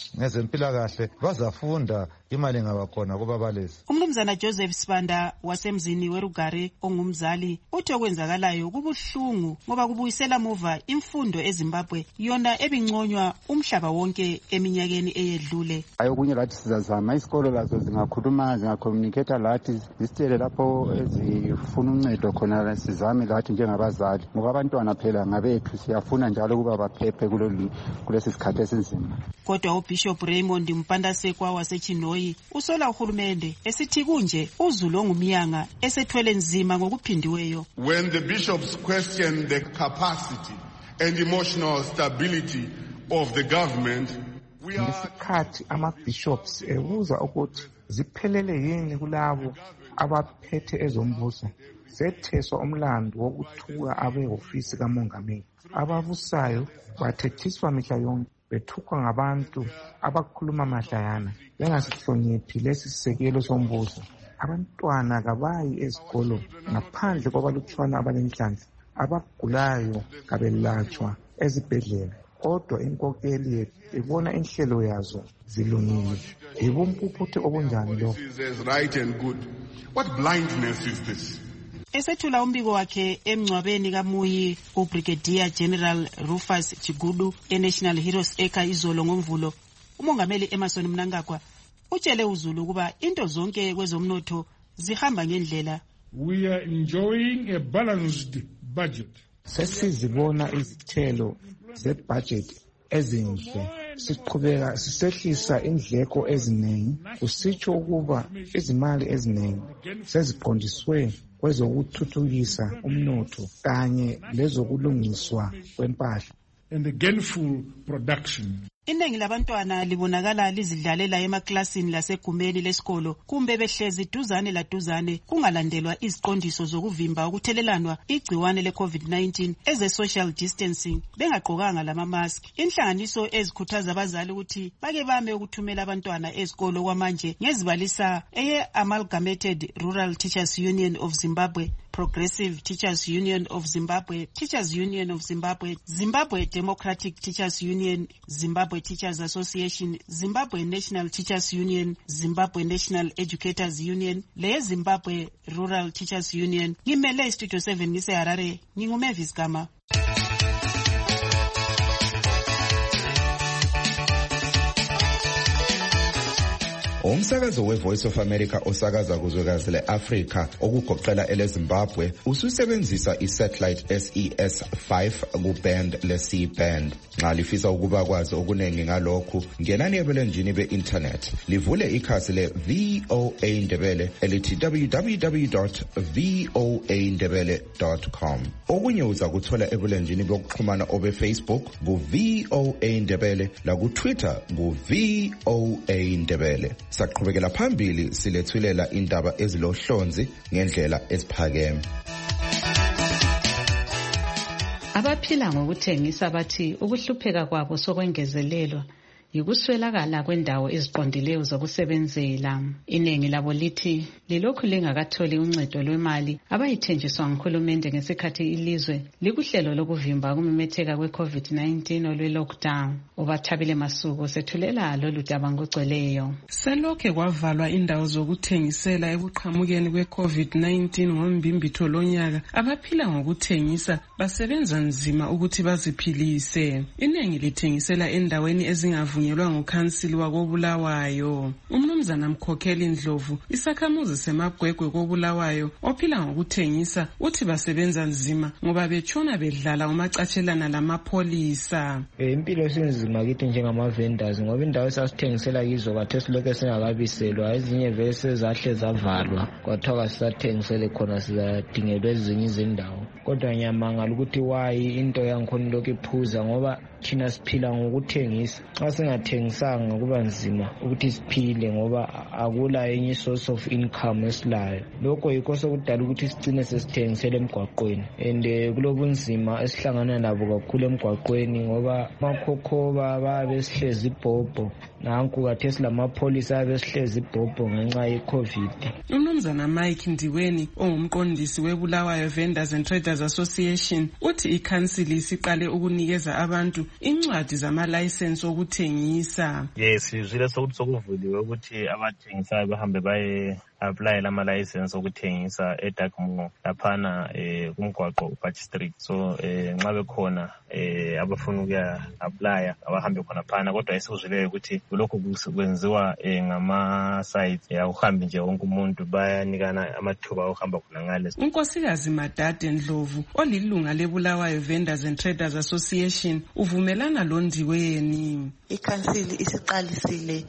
ngezempilakahle bazafunda imali ngabakhona kubabalisi. Umnumzana Joseph Sibanda wasemzini werugare ongumzali uthi okwenzakalayo kubuhlungu ngoba kubuyisela muva imfundo eZimbabwe yona ebinconywa umhlaba wonke eminyakeni eyedlule. Ayokunye lathi sizazama isikolo lazo zingakhuluma zingacommunicate lathi zisitele lapho ezifuna uncedo khona sizame lathi njengabazali ngoba abantwana phela ngabethu siyafuna njalo kuba baphephe kulolu kulesi sikhathi esinzima. Kodwa uBishop Raymond Mpandasekwa wasechinoyi usola uhulumende esithi kunje uZulu ongumyanga esethwele nzima ngokuphindiweyo. When the bishops question the capacity and emotional stability of the government, we are ngesikhathi ama-bishops ebuza ukuthi ziphelele yini kulabo abaphethe ezombuso setheswa umlando wokuthuka abehofisi kamongameli. Ababusayo bathethiswa mihla yonke bethukwa ngabantu abakhuluma mahlayana bengasihloniphi lesi sisekelo sombuso. Abantwana kabayi ezikolo ngaphandle kwabalutshwana abalenhlanhla, abagulayo kabelatshwa ezibhedlela. Kodwa inkokeli yethu ibona inhlelo yazo zilungile. Ibumpuphuthi obunjani lo? What blindness is this? Esethula umbiko wakhe emncwabeni kaMuyi uBrigadier General Rufus Chigudu eNational Heroes Acre izolo ngomvulo, umongameli Emerson Mnangagwa utshele uZulu ukuba into zonke kwezomnotho zihamba ngendlela. We are enjoying a balanced budget. Sesizibona izithelo zebudget ezinhle, siqhubeka sisehlisa indleko eziningi, kusitsho ukuba izimali eziningi seziqondiswe kwezokuthuthukisa umnotho kanye lezokulungiswa kwempahla and the gainful production. Iningi labantwana libonakala lizidlalela emaklasini lasegumeni lesikolo kumbe behlezi duzane laduzane kungalandelwa iziqondiso zokuvimba ukuthelelanwa igciwane le-COVID nineteen eze social distancing bengaqokanga lama mask. Inhlanganiso ezikhuthaza abazali ukuthi bake bame ukuthumela abantwana ezikolo kwamanje ngezibalisa eye Amalgamated Rural Teachers Union of Zimbabwe, Progressive Teachers Union of Zimbabwe, Teachers Union of Zimbabwe, Zimbabwe Democratic Teachers Union, Zimbabwe Teachers Association, Zimbabwe National Teachers Union, Zimbabwe National Educators Union, le Zimbabwe Rural Teachers Union. Ngimele Studio seven ngise Harare, nginguMavis Gama. Umsakazo we-Voice of America osakaza kuzwekazi le-Afrika okugoqela ele-Zimbabwe ususebenzisa i-satellite S E S five ku-band le-C band. Nxa lifisa ukuba kwazi okuningi ngalokhu, ngenani ebulenjini be-internet livule ikhasi le-V O A Ndebele elithi w w w dot v o a ndebele dot com. Okunye uza kuthola ebulenjini bokuxhumana obe-Facebook ku-V O A Ndebele laku-Twitter ku-V O A Ndebele. Saqhubekela phambili silethulela indaba ezilohlonzi ngendlela eziphakeme. Abaphila ngokuthengisa bathi ukuhlupheka kwabo sokwengezelelwa yikuswelakala kwendawo eziqondileyo zokusebenzela. Iningi labo lithi lilokhu lingakatholi uncedo lwemali abayithenjiswa nguhulumende ngesikhathi ilizwe likuhlelo lokuvimba ukumemetheka kwe-COVID nineteen olwe-lockdown. Ubathabile Masuku sethulela lolu daba ngogcweleyo. Selokhe kwavalwa indawo zokuthengisela ekuqhamukeni kwe-COVID nineteen ngombimbitho lonyaka, abaphila ngokuthengisa basebenza nzima ukuthi baziphilise. Iningi lithengisela endaweni ezingavunyelwa ngukhansili wakobulawayo. Umnumzana Mkhokheli Ndlovu, isakhamuzi semagwegwe kobulawayo ophila ngokuthengisa, uthi basebenza nzima ngoba betshona bedlala umacatshelana lamapholisa. Impilo sinzima kithi njengama-vendors ngoba indawo esasithengisela kizo bathe silokhu singakabiselwa, ezinye vele sezahle zavalwa kwathiwa sisathengisele khona sizadingelwa ezinye izindawo. Kodwa ngiyamangala ukuthi wayi into yangikhona lokhu iphuza ngoba thina siphila ngokuthengisa. Xa singathengisanga kuba nzima ukuthi siphile ngoba akula enye source of income esilayo. Lokho yikho sokudala ukuthi sigcine sesithengisela emgwaqweni, and kulobunzima esihlangana nabo kakhulu emgwaqweni ngoba amakhokhoba babe sihlezi ibhobho, nanku kathe silamapholisa abe sihlezi ibhobho ngenxa ye-COVID. Umnumzana Mike Ndiweni ongumqondisi webulawayo Vendors and Traders Association uthi ikhansili isiqale ukunikeza abantu incwadi zamalayisensi okuthengisa. Yes, sizwile sokuthi sokuvuliwe ukuthi abathengisayo bahambe baye apply lama license okuthengisa eDarkmoor laphana eh kumgwaqo uBatch Street. So eh nxa bekhona eh abafuna ukuya apply abahambe khona phana, kodwa esizwileyo ukuthi lokho kwenziwa eh ngama sites awuhambi nje wonke umuntu, bayanikana amathuba okuhamba khona ngale. uNkosikazi Madade Ndlovu olilunga leBulawayo Vendors and Traders Association uvumelana londiweni. Ikhansili isiqalisile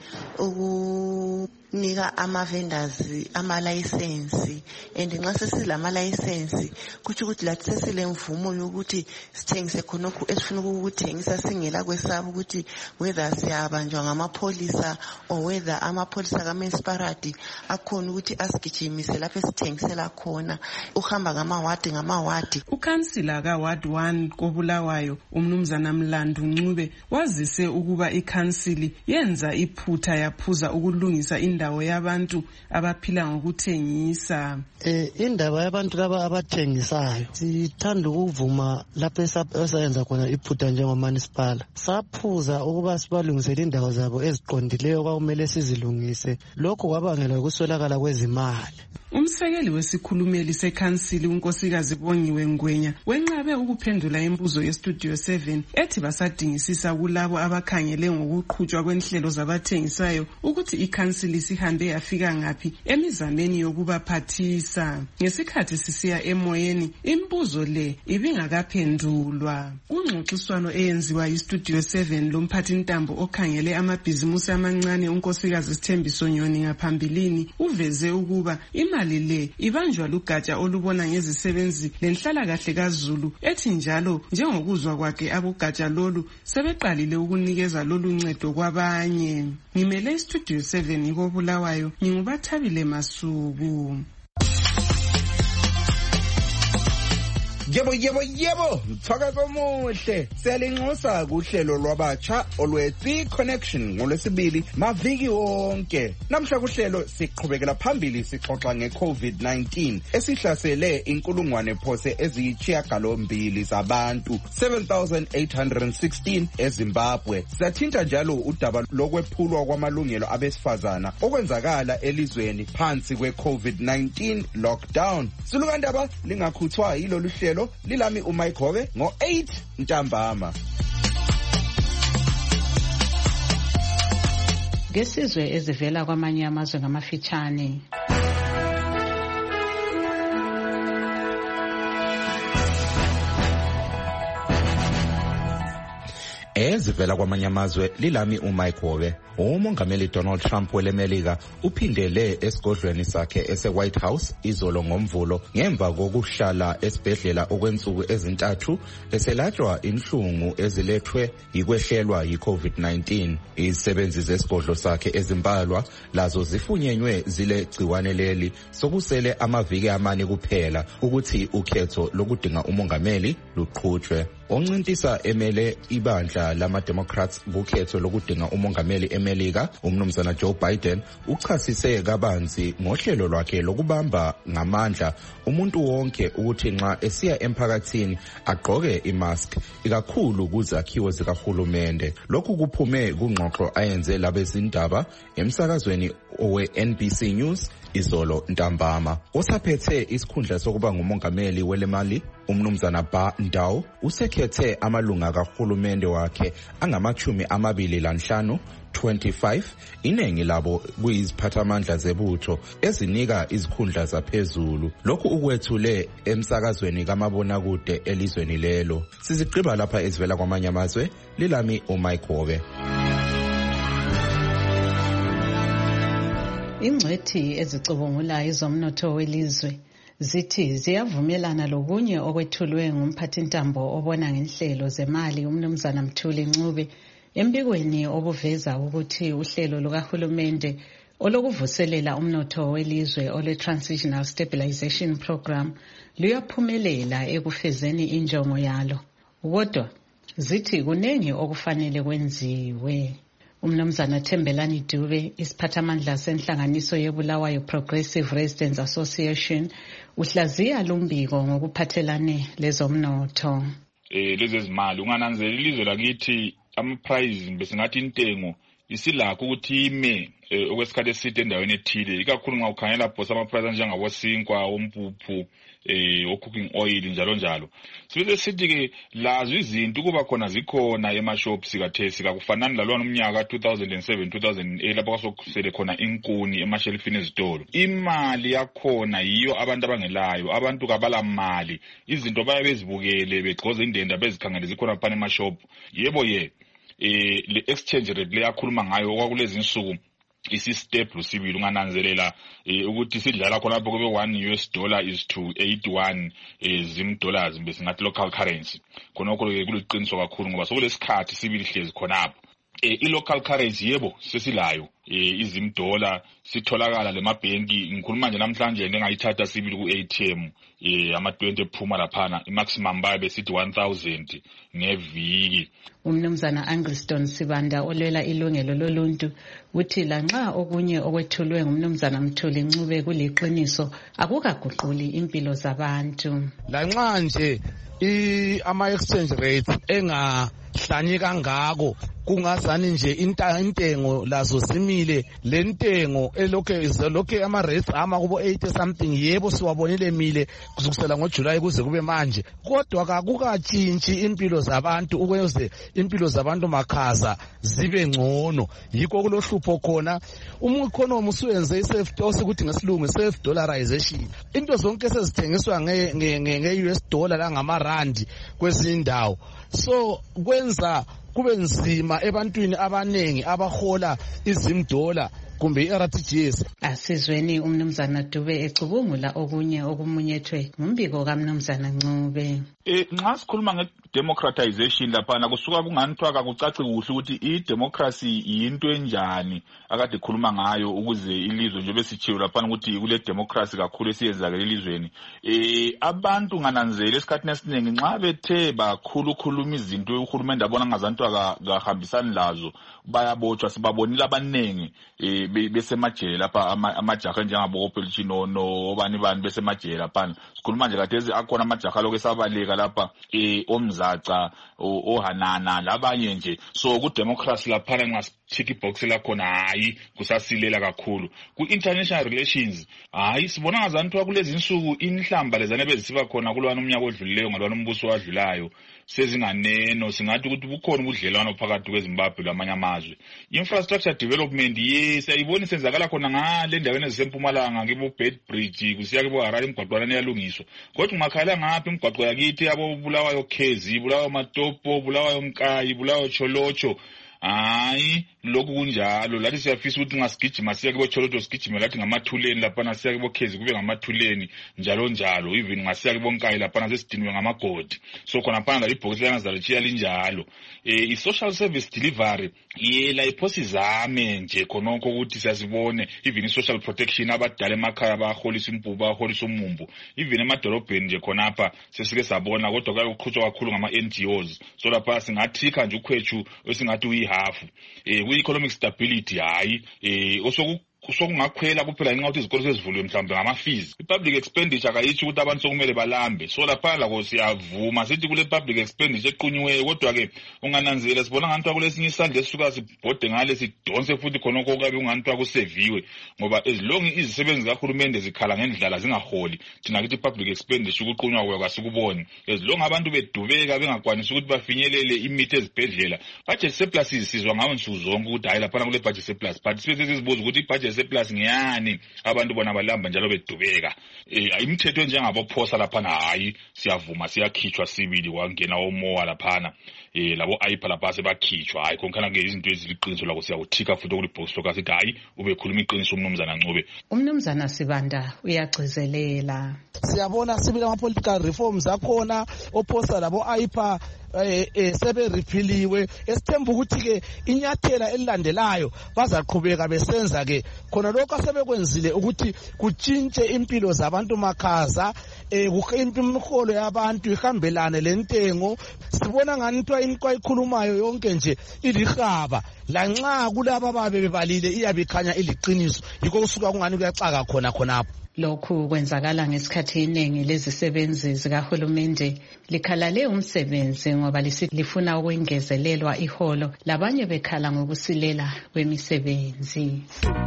ukunika ama vendors ama license, and nxa sesilama license kuthi ukuthi lathi sesile mvumo yokuthi sithengise khonokho esifuna ukuthengisa singela kwesaba ukuthi whether siyabanjwa ngamapolisa or whether amapolisa kamunicipality akhona ukuthi asigijimise lapho esithengisela khona, uhamba ngama ward ngama ward. Ukhansila ka Ward one koBulawayo uMnumzana Mlandu Ncube wazise ukuba ikhansili yenza iphutha yaphuza ukulungisa indawo yabantu abaphila ngokuthengisa. Eh indaba yabantu laba abathengisayo sithanda ukuvuma lapho esayenza khona iphutha njengomunicipal. Saphuza ukuba sibalungisele indawo zabo eziqondileyo kwakumele sizilungise. Lokho kwabangela ukuswelakala kwezimali. Umsekeli wesikhulumeli sekhansili uNkosikazi Bongiwe Ngwenya wenqabe ukuphendula imibuzo yeStudio seven ethi basadingisisa kulabo abakhangele ngokuqhutshwa kwenhlelo zabathengisayo ukuthi ikhansili sihambe yafika ngapi emizameni yokubaphathisa. Ngesikhathi sisiya emoyeni imibuzo le ibingakaphendulwa. Ungxoxiswano eyenziwa yiStudio seven lomphathintambo okhangele amabhizimusi amancane uNkosikazi Sithembiso Nyoni ngaphambilini uveze ukuba imali le ibanjwa lugatsha olubona ngezisebenzi lenhlala kahle kaZulu, ethi njalo njengokuzwa kwakhe abogatsha lolu sebeqalile ukunikeza lolu ncedo kwabanye. Ngimele iStudio seven koBulawayo, ngingubathabile Masuku. Yebo yebo yebo, mthakazo omuhle. Siyalinxusa kuhlelo lwabatsha olwethi connection ngolwesibili maviki wonke. Namhla kuhlelo siqhubekela phambili sixoxa ngeCovid nineteen esihlasele inkulungwane phose eziyisishiyagalombili zabantu, seven thousand eight hundred sixteen eZimbabwe. Sathinta njalo udaba lokwephulwa kwamalungelo abesifazana okwenzakala elizweni phansi kweCovid nineteen lockdown. Silukandaba lingakhuthwa yilo luhlelo lilami uMike Hove ngo eight ntambama. Ngesizwe ezivela kwamanye amazwe ngamafitshane. Ezivela kwamanye amazwe lilami uMike Hove. Umongameli Donald Trump welemelika uphindele esigodlweni sakhe ese-White House izolo ngomvulo ngemva kokuhlala esibhedlela okwensuku ezintathu eselatshwa inhlungu ezilethwe yikwehlelwa yi-COVID nineteen. Izisebenzi zesigodlo sakhe ezimbalwa lazo zifunyenywe zile gciwane leli, sokusele amaviki amane kuphela ukuthi ukhetho lokudinga umongameli luqhutshwe. Oncintisa emele ibandla lama-Democrats kukhetho lokudinga umongameli emelika, umnumzana Joe Biden uchasise kabanzi ngohlelo lwakhe lokubamba ngamandla umuntu wonke ukuthi nxa esiya emphakathini agqoke imask, ikakhulu kuzakhiwo zikahulumende. Lokhu kuphume kungxoxo ayenze labezindaba emsakazweni owe-N B C News izolo ntambama. Osaphethe isikhundla sokuba ngumongameli welemali, umnumzana Ba Ndawo, usekhethe amalunga kahulumende wakhe angamachumi amabili lanhlanu, twenty-five, iningi labo kuyiziphathamandla zebutho ezinika izikhundla zaphezulu. Lokhu ukwethule emsakazweni kamabonakude elizweni lelo. Sizigqiba lapha ezivela kwamanye amazwe, lilami uMike Hove. Ingcwethi ezicubungulayo zomnotho welizwe zithi ziyavumelana lokunye okwethulwe ngumphathintambo obona ngenhlelo zemali umnumzana Mthuli Ncube embikweni obuveza ukuthi uhlelo lukahulumende olokuvuselela umnotho welizwe ole Transitional Stabilization Program luyaphumelela ekufezeni injongo yalo. Kodwa zithi kunengi okufanele kwenziwe. Umnumzana Thembelani Dube, isiphathamandla senhlanganiso yeBulawayo Progressive Residents Association, uhlaziya lumbiko ngokuphathelane lezomnotho. eh lezi zimali ungananzela ilizwe lakithi ama price besingathi intengo isilakho ukuthi ime okwesikhathi eside endaweni ethile ikakhulu nxa ukhangela phosa ama price njengabo sinkwa ompuphu eh o cooking oil njalo njalo sibe sithi ke lazo izinto kuba khona zikhona ema shops kathesi kakufanani lalwana umnyaka two thousand seven two thousand eight lapho kwasokusele khona inkuni ema shelfini ezitolo imali yakhona yiyo abantu abangelayo abantu kabala mali izinto bayabezibukele begcoza indenda bezikhangele zikhona phana ema shop yebo ye eh le exchange rate leyakhuluma ngayo okwakulezi insuku isi step lusibili ungananzelela ukuthi sidlala khona lapho kube one U S dollar is to eighty-one zim dollars bese ngathi local currency khonokho ke kuliqiniso kakhulu ngoba sokulesikhathi sibili hlezi khona apho i local currency yebo sesilayo izim dollar sitholakala lemabhenki ngikhuluma nje namhlanje ngingayithatha sibili ku A T M ama twenty ephuma laphana i maximum baye besithi one thousand ngeviki. Umnumzana Angliston Sibanda olwela ilungelo loluntu uthi lanxa okunye okwethulwe ngumnumzana Mthuli Ncube kuliqiniso akukaguquli impilo zabantu. Lanxa nje i ama exchange rates engahlanyi kangako kungazani nje intengo lazo simile lentengo elokhe izolokhe ama rates ama kubo eighty something yebo siwabonile mile kusukela ngoJuly kuze kube manje kodwa akukatshintshi impilo zabantu ukweze impilo zabantu makhaza zibe ngcono yikho kulohlupho khona umeconomy usuyenze i-safe osikuthi ngesilungu self dollarization into zonke sezithengiswa nge nge U S dollar la ngama rand kwezindawo so kwenza kube nzima ebantwini abanengi abahola izimdola kumbe i-R T G S. Asizweni umnumzana Dube ecubungula okunye okumunyethwe ngumbiko kaMnumzana Ncube. Eh nxa sikhuluma nge-democratization laphana kusuka kunganithwa kakucaci kuhle ukuthi i-democracy yinto enjani akade khuluma ngayo ukuze ilizwe nje besithiwe laphana ukuthi kule democracy kakhulu esiyenzakala elizweni. Eh abantu ngananzela esikhathini esiningi nxa bethe bakhulukhuluma izinto uhulumende abona ngazantu akahambisani lazo bayabotshwa sibabonile abanengi eh besemajele lapha amajaha njengabo Opelchino no obani bani besemajele lapha sikhuluma nje kathezi akhona amajaha lokho esabaleka lapha eh omzaca ohanana labanye nje so ku democracy lapha nxa ticky box la khona hayi kusasilela kakhulu ku international relations hayi sibona ngazantu kulezi insuku inhlamba lezane bezisiba khona kulwana umnyaka odlulileyo ngalwana umbuso wadlulayo sezinganeno singathi ukuthi bukhona ubudlelwano phakathi kweZimbabwe lamanye amazwe infrastructure development yes ayiboni senzakala khona ngale endaweni ezisempumalanga ngibo Bedbridge kusiya kibo Harare imigwaqwana yalungiswa kodwa ungakhala ngaphi imigwaqo yakithi yabo Bulawayo Khezi Bulawayo Matopo Bulawayo Mkayi Bulawayo Cholocho hayi lokhu kunjalo lathi siyafisa ukuthi ngasigijima siya kibo Cholocho sigijima lathi ngamathuleni lapha siya kibo Khezi kube ngamathuleni njalo njalo even ngasiya kibo Nkayi lapha sesidinwe ngamagodi so khona phanga ibhokisi lanazalichiya linjalo eh i social service delivery yela iphosi zame nje khononke ukuthi siyasibone even i social protection abadala emakhaya abaholisa impubu abaholisa umumbu even emadolobheni nje khona apha sesike sabona kodwa kuyakuqhutshwa kakhulu ngama N G Os so lapha singathika nje ukhwethu esingathi uyihalf eh ku economic stability hayi eh osoku sokungakhwela kuphela ngenxa ukuthi izikolo sezivulwe mhlawumbe ngama fees i-public expenditure akayithi ukuthi abantu sokumele balambe so lapha la siyavuma sithi kule public expenditure equnyiweyo kodwa ke ungananzela sibona ngantwa kulesinye isandla esisuka sibhode ngale sidonse futhi khonoko okabe ungantwa kuseviwe ngoba as long izisebenzi kahulumende zikhala ngendlala zingaholi thina kithi public expenditure ukuqunywa kwayo kasikuboni as long abantu bedubeka bengakwanisi ukuthi bafinyelele imithi ezibhedlela budget surplus sizwa ngawo nsuku zonke ukuthi hayi lapha kule budget surplus but sibe sizibuza ukuthi budget surplus ngiyani abantu bona balamba njalo bedubeka eh imithetho njengabo phosa lapha hayi siyavuma siyakhitshwa sibili wangena omowa lapha eh labo ayipa lapha sebakhitshwa hayi konkhana ke izinto eziliqiniso lakho siyawuthika futhi ukuli box lokho sithi hayi ube khuluma iqiniso umnumzana Ncube umnumzana Sibanda uyagcizelela siyabona sibili ama political reforms akhona ophosa labo ayipa eh eh sebe repealiwe esithemba ukuthi ke inyathela elilandelayo bazaqhubeka besenza ke khona lokho asebekwenzile ukuthi kutshintshe impilo zabantu makhaza eh imiholo yabantu ihambelane lentengo sibona ngani into inkwa ikhulumayo yonke nje ilihaba lanxa kulabo ababe bebalile iyabe ikhanya iliqiniso yikho kusuka kungani kuyacaka khona khonapho. Lokhu kwenzakala ngesikhathi iningi lezisebenzi zikahulumende likhalale umsebenzi ngoba lifuna ukwengezelelwa iholo, labanye bekhala ngokusilela kwemisebenzi.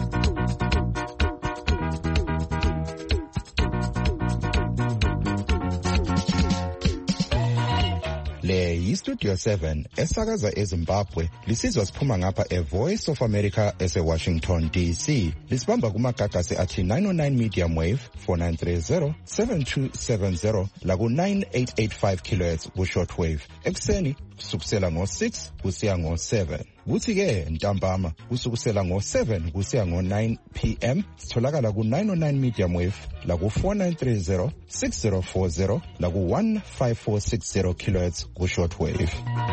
Le yiStudio seven esakaza eZimbabwe, lisizwa siphuma ngapha eVoice of America ese-Washington D C. Lisibamba kumagagasi athi nine oh nine medium wave, four nine three zero, seven two seven zero, laku nine eight eight five kilohertz ku-short wave. Ekuseni kusukusela ngo six kusiya ngo seven. Kuthi ke ntambama kusukusela ngo seven kusiya ngo nine p m sitholakala ku nine oh nine medium wave laku four nine three zero, six zero four zero laku one five four six zero kilohertz ku short wave.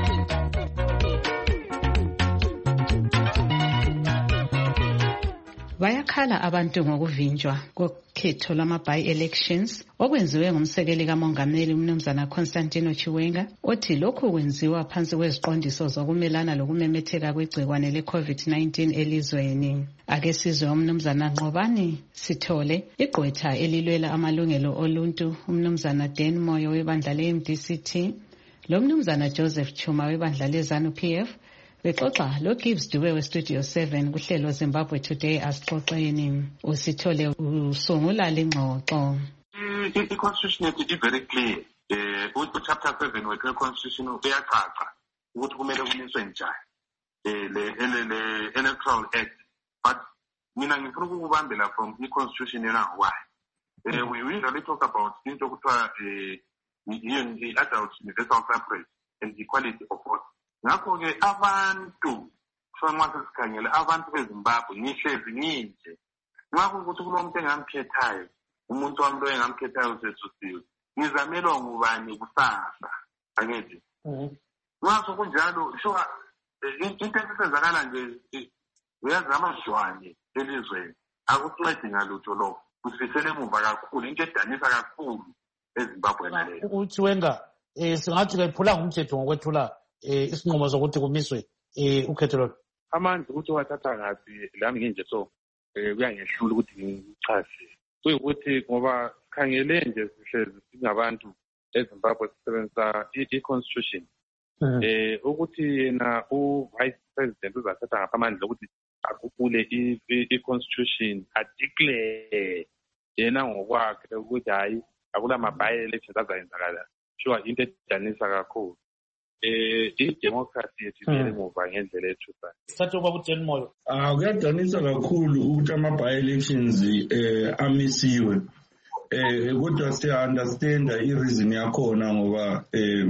Bayakhala abantu ngokuvinjwa kokhetho lwama-by-elections okwenziwe ngumsekeli kamongameli umnumzana Constantino Chiwenga, othi lokhu kwenziwa phansi kweziqondiso zokumelana lokumemetheka kwegcikwane le-COVID nineteen elizweni. Ake sizwe umnumzana Nqobani Sithole, igqwetha elilwela amalungelo oluntu, umnumzana Dan Moyo webandla le-M D C T, lo mnumzana Joseph Chuma webandla le-ZANU P F, bexoxa lo Gibbs Dube weStudio seven kuhlelo Zimbabwe Today asixoxeni. Usithole usungula lengxoxo. I-constitution yethu i very clear. Eh u-chapter seven we-constitution uyacaca ukuthi kumele kumiswe njani eh le le electoral act, but mina ngifuna ukubambela from i-constitution yena why. Eh we usually talk about into kuthiwa eh i-adult universal suffrage and equality of vote. Ngakho ke abantu kufanele sikhangele abantu beZimbabwe ngihlezi nginje ngakho ukuthi kulomuntu engamkhethayo umuntu wami lo engamkhethayo usesusiwe ngizamelwa ngubani kusasa akethi ngakho kunjalo sho into esenzakala nje uyazama shwani elizweni akusincedi ngalutho lo kusifele emuva kakhulu into edanisa kakhulu eZimbabwe naleyo. Uthi wenga eh singathi lephula ngumthetho ngokwethula eh isinqumo sokuthi kumiswe eh ukhetho lo amandla ukuthi wathatha ngathi lami nginje so eh kuyangehlula ukuthi ngichaze kuyukuthi ngoba khangele nje sihlezi singabantu eZimbabwe sisebenzisa i-constitution eh ukuthi yena u-vice president uzathatha ngapha amandla ukuthi akukule i-constitution adeclare yena ngokwakhe ukuthi hayi akula ma-by-elections azayenzakala sure into edanisa kakhulu. Eh i-democracy yethu imuva ngendlela ethusayo. Sathi uba kuTen Moyo ah kuyadanisa kakhulu ukuthi ama-by-elections eh amisiwe eh kodwa siya understand i-reason yakhona ngoba eh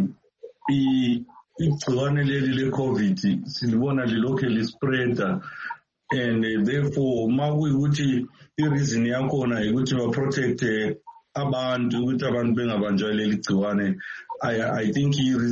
igciwane leli le-COVID silibona lilokhe lispreada and therefore makuyukuthi i-reason yakhona ukuthi ba-protect abantu ukuthi abantu bengabanjwa leli gciwane. I, I think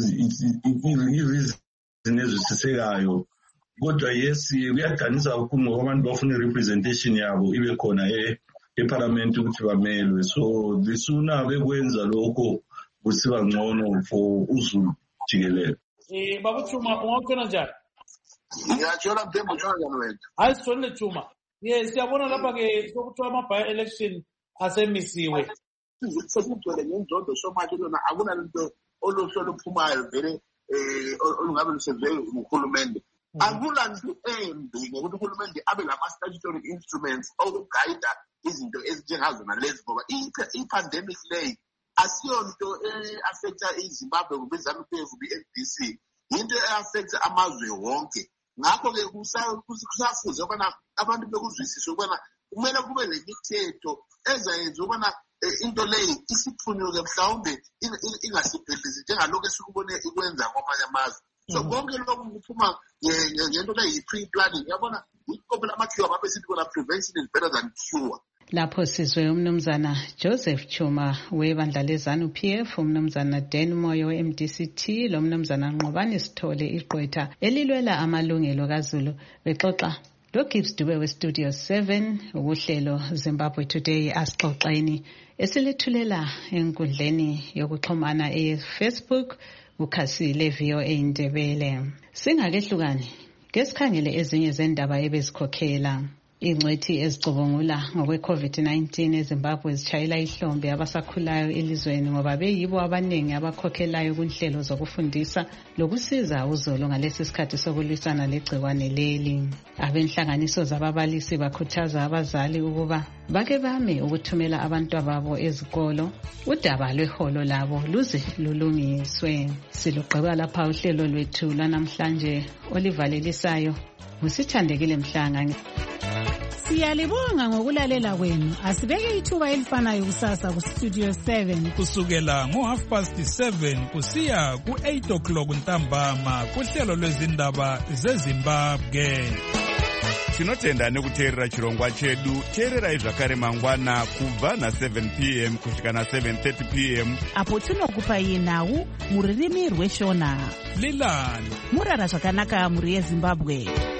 i-reason ezwisisekayo kodwa yes kuyadanisa kakhulu ngoba abantu bafuna i-representation yabo ibe khona eparliament ukuthi bamelwe, so the sooner bekwenza lokho kusiba ngcono for uZulu jikelele. Eh baba Chuma ungakuthola njani? Ngiyathola mthembu njalo wethu. Hayi sithole Chuma. Yes siyabona lapha ke sokuthiwa ama-by election asemisiwe. Sekugcwele ngenzondo somathi lona akunalento oluhlo luphumayo vele eh olungabe lusevele uhulumende. Akulanto embi ngokuthi uhulumende abe lama statutory instruments okuguide izinto ezinjengazo nalezi ngoba i-pandemic lay asiyonto e-affecta iZimbabwe kube ZANU P F kube i-M D C, into e-affecta amazwe wonke. Ngakho-ke kusafuze ukubana abantu bekuzwisise ukubana kumele kube lemithetho ezayenza ukubana into leyo isiphunyuke mhlawumbe ingasibhedlizi njengalokho esikubone ikwenza kwamanye amazwe. So konke lokhu kuphuma ngento leyi-pre-planning. Yabona ikophe lamakhiwa babe sithi kona prevention is better than cure. Lapho sizwe umnumzana Joseph Chuma webandla le-ZANU P F, umnumzana Dan Moyo we-M D C T, lo mnumzana Nqobani Sithole igqwetha elilwela amalungelo kaZulu bexoxa lo Gibbs Dube weStudio seven ukuhlelo Zimbabwe Today asixoxeni esilethulela enkundleni yokuxhumana e-Facebook ukhasi le-V O A Ndebele. Singakehlukani Ngesikhangele ezinye zendaba ebezikhokhela. Ingcwethi ezicubungula ngokwe-COVID nineteen eZimbabwe zitshayela ihlombe abasakhulayo elizweni ngoba beyibo abaningi abakhokhelayo kunhlelo zokufundisa lokusiza uzulu ngalesi sikhathi sokulwisana legciwane leli. Abenhlanganiso zababalisi bakhuthaza abazali ukuba bake bame ukuthumela abantwababo ezikolo udaba lweholo labo luze lulungiswe. Silugqiba lapha uhlelo lwethu lwanamhlanje olivalelisayo ngusithandekile Mhlanga. Siyalibonga ngokulalela kwenu. Asibeke ithuba elifanayo kusasa ku Studio seven kusukela ngo half past seven kusiya ku eight o'clock ntambama kuhlelo lwezindaba zeZimbabwe. Tinotenda nekuteerera chirongwa chedu. Teererai zvakare mangwana kubva na seven p m kusvika na seven thirty p m apo tinokupai nhau muririmi rweshona. Lilani murara zvakanaka muri yeZimbabwe.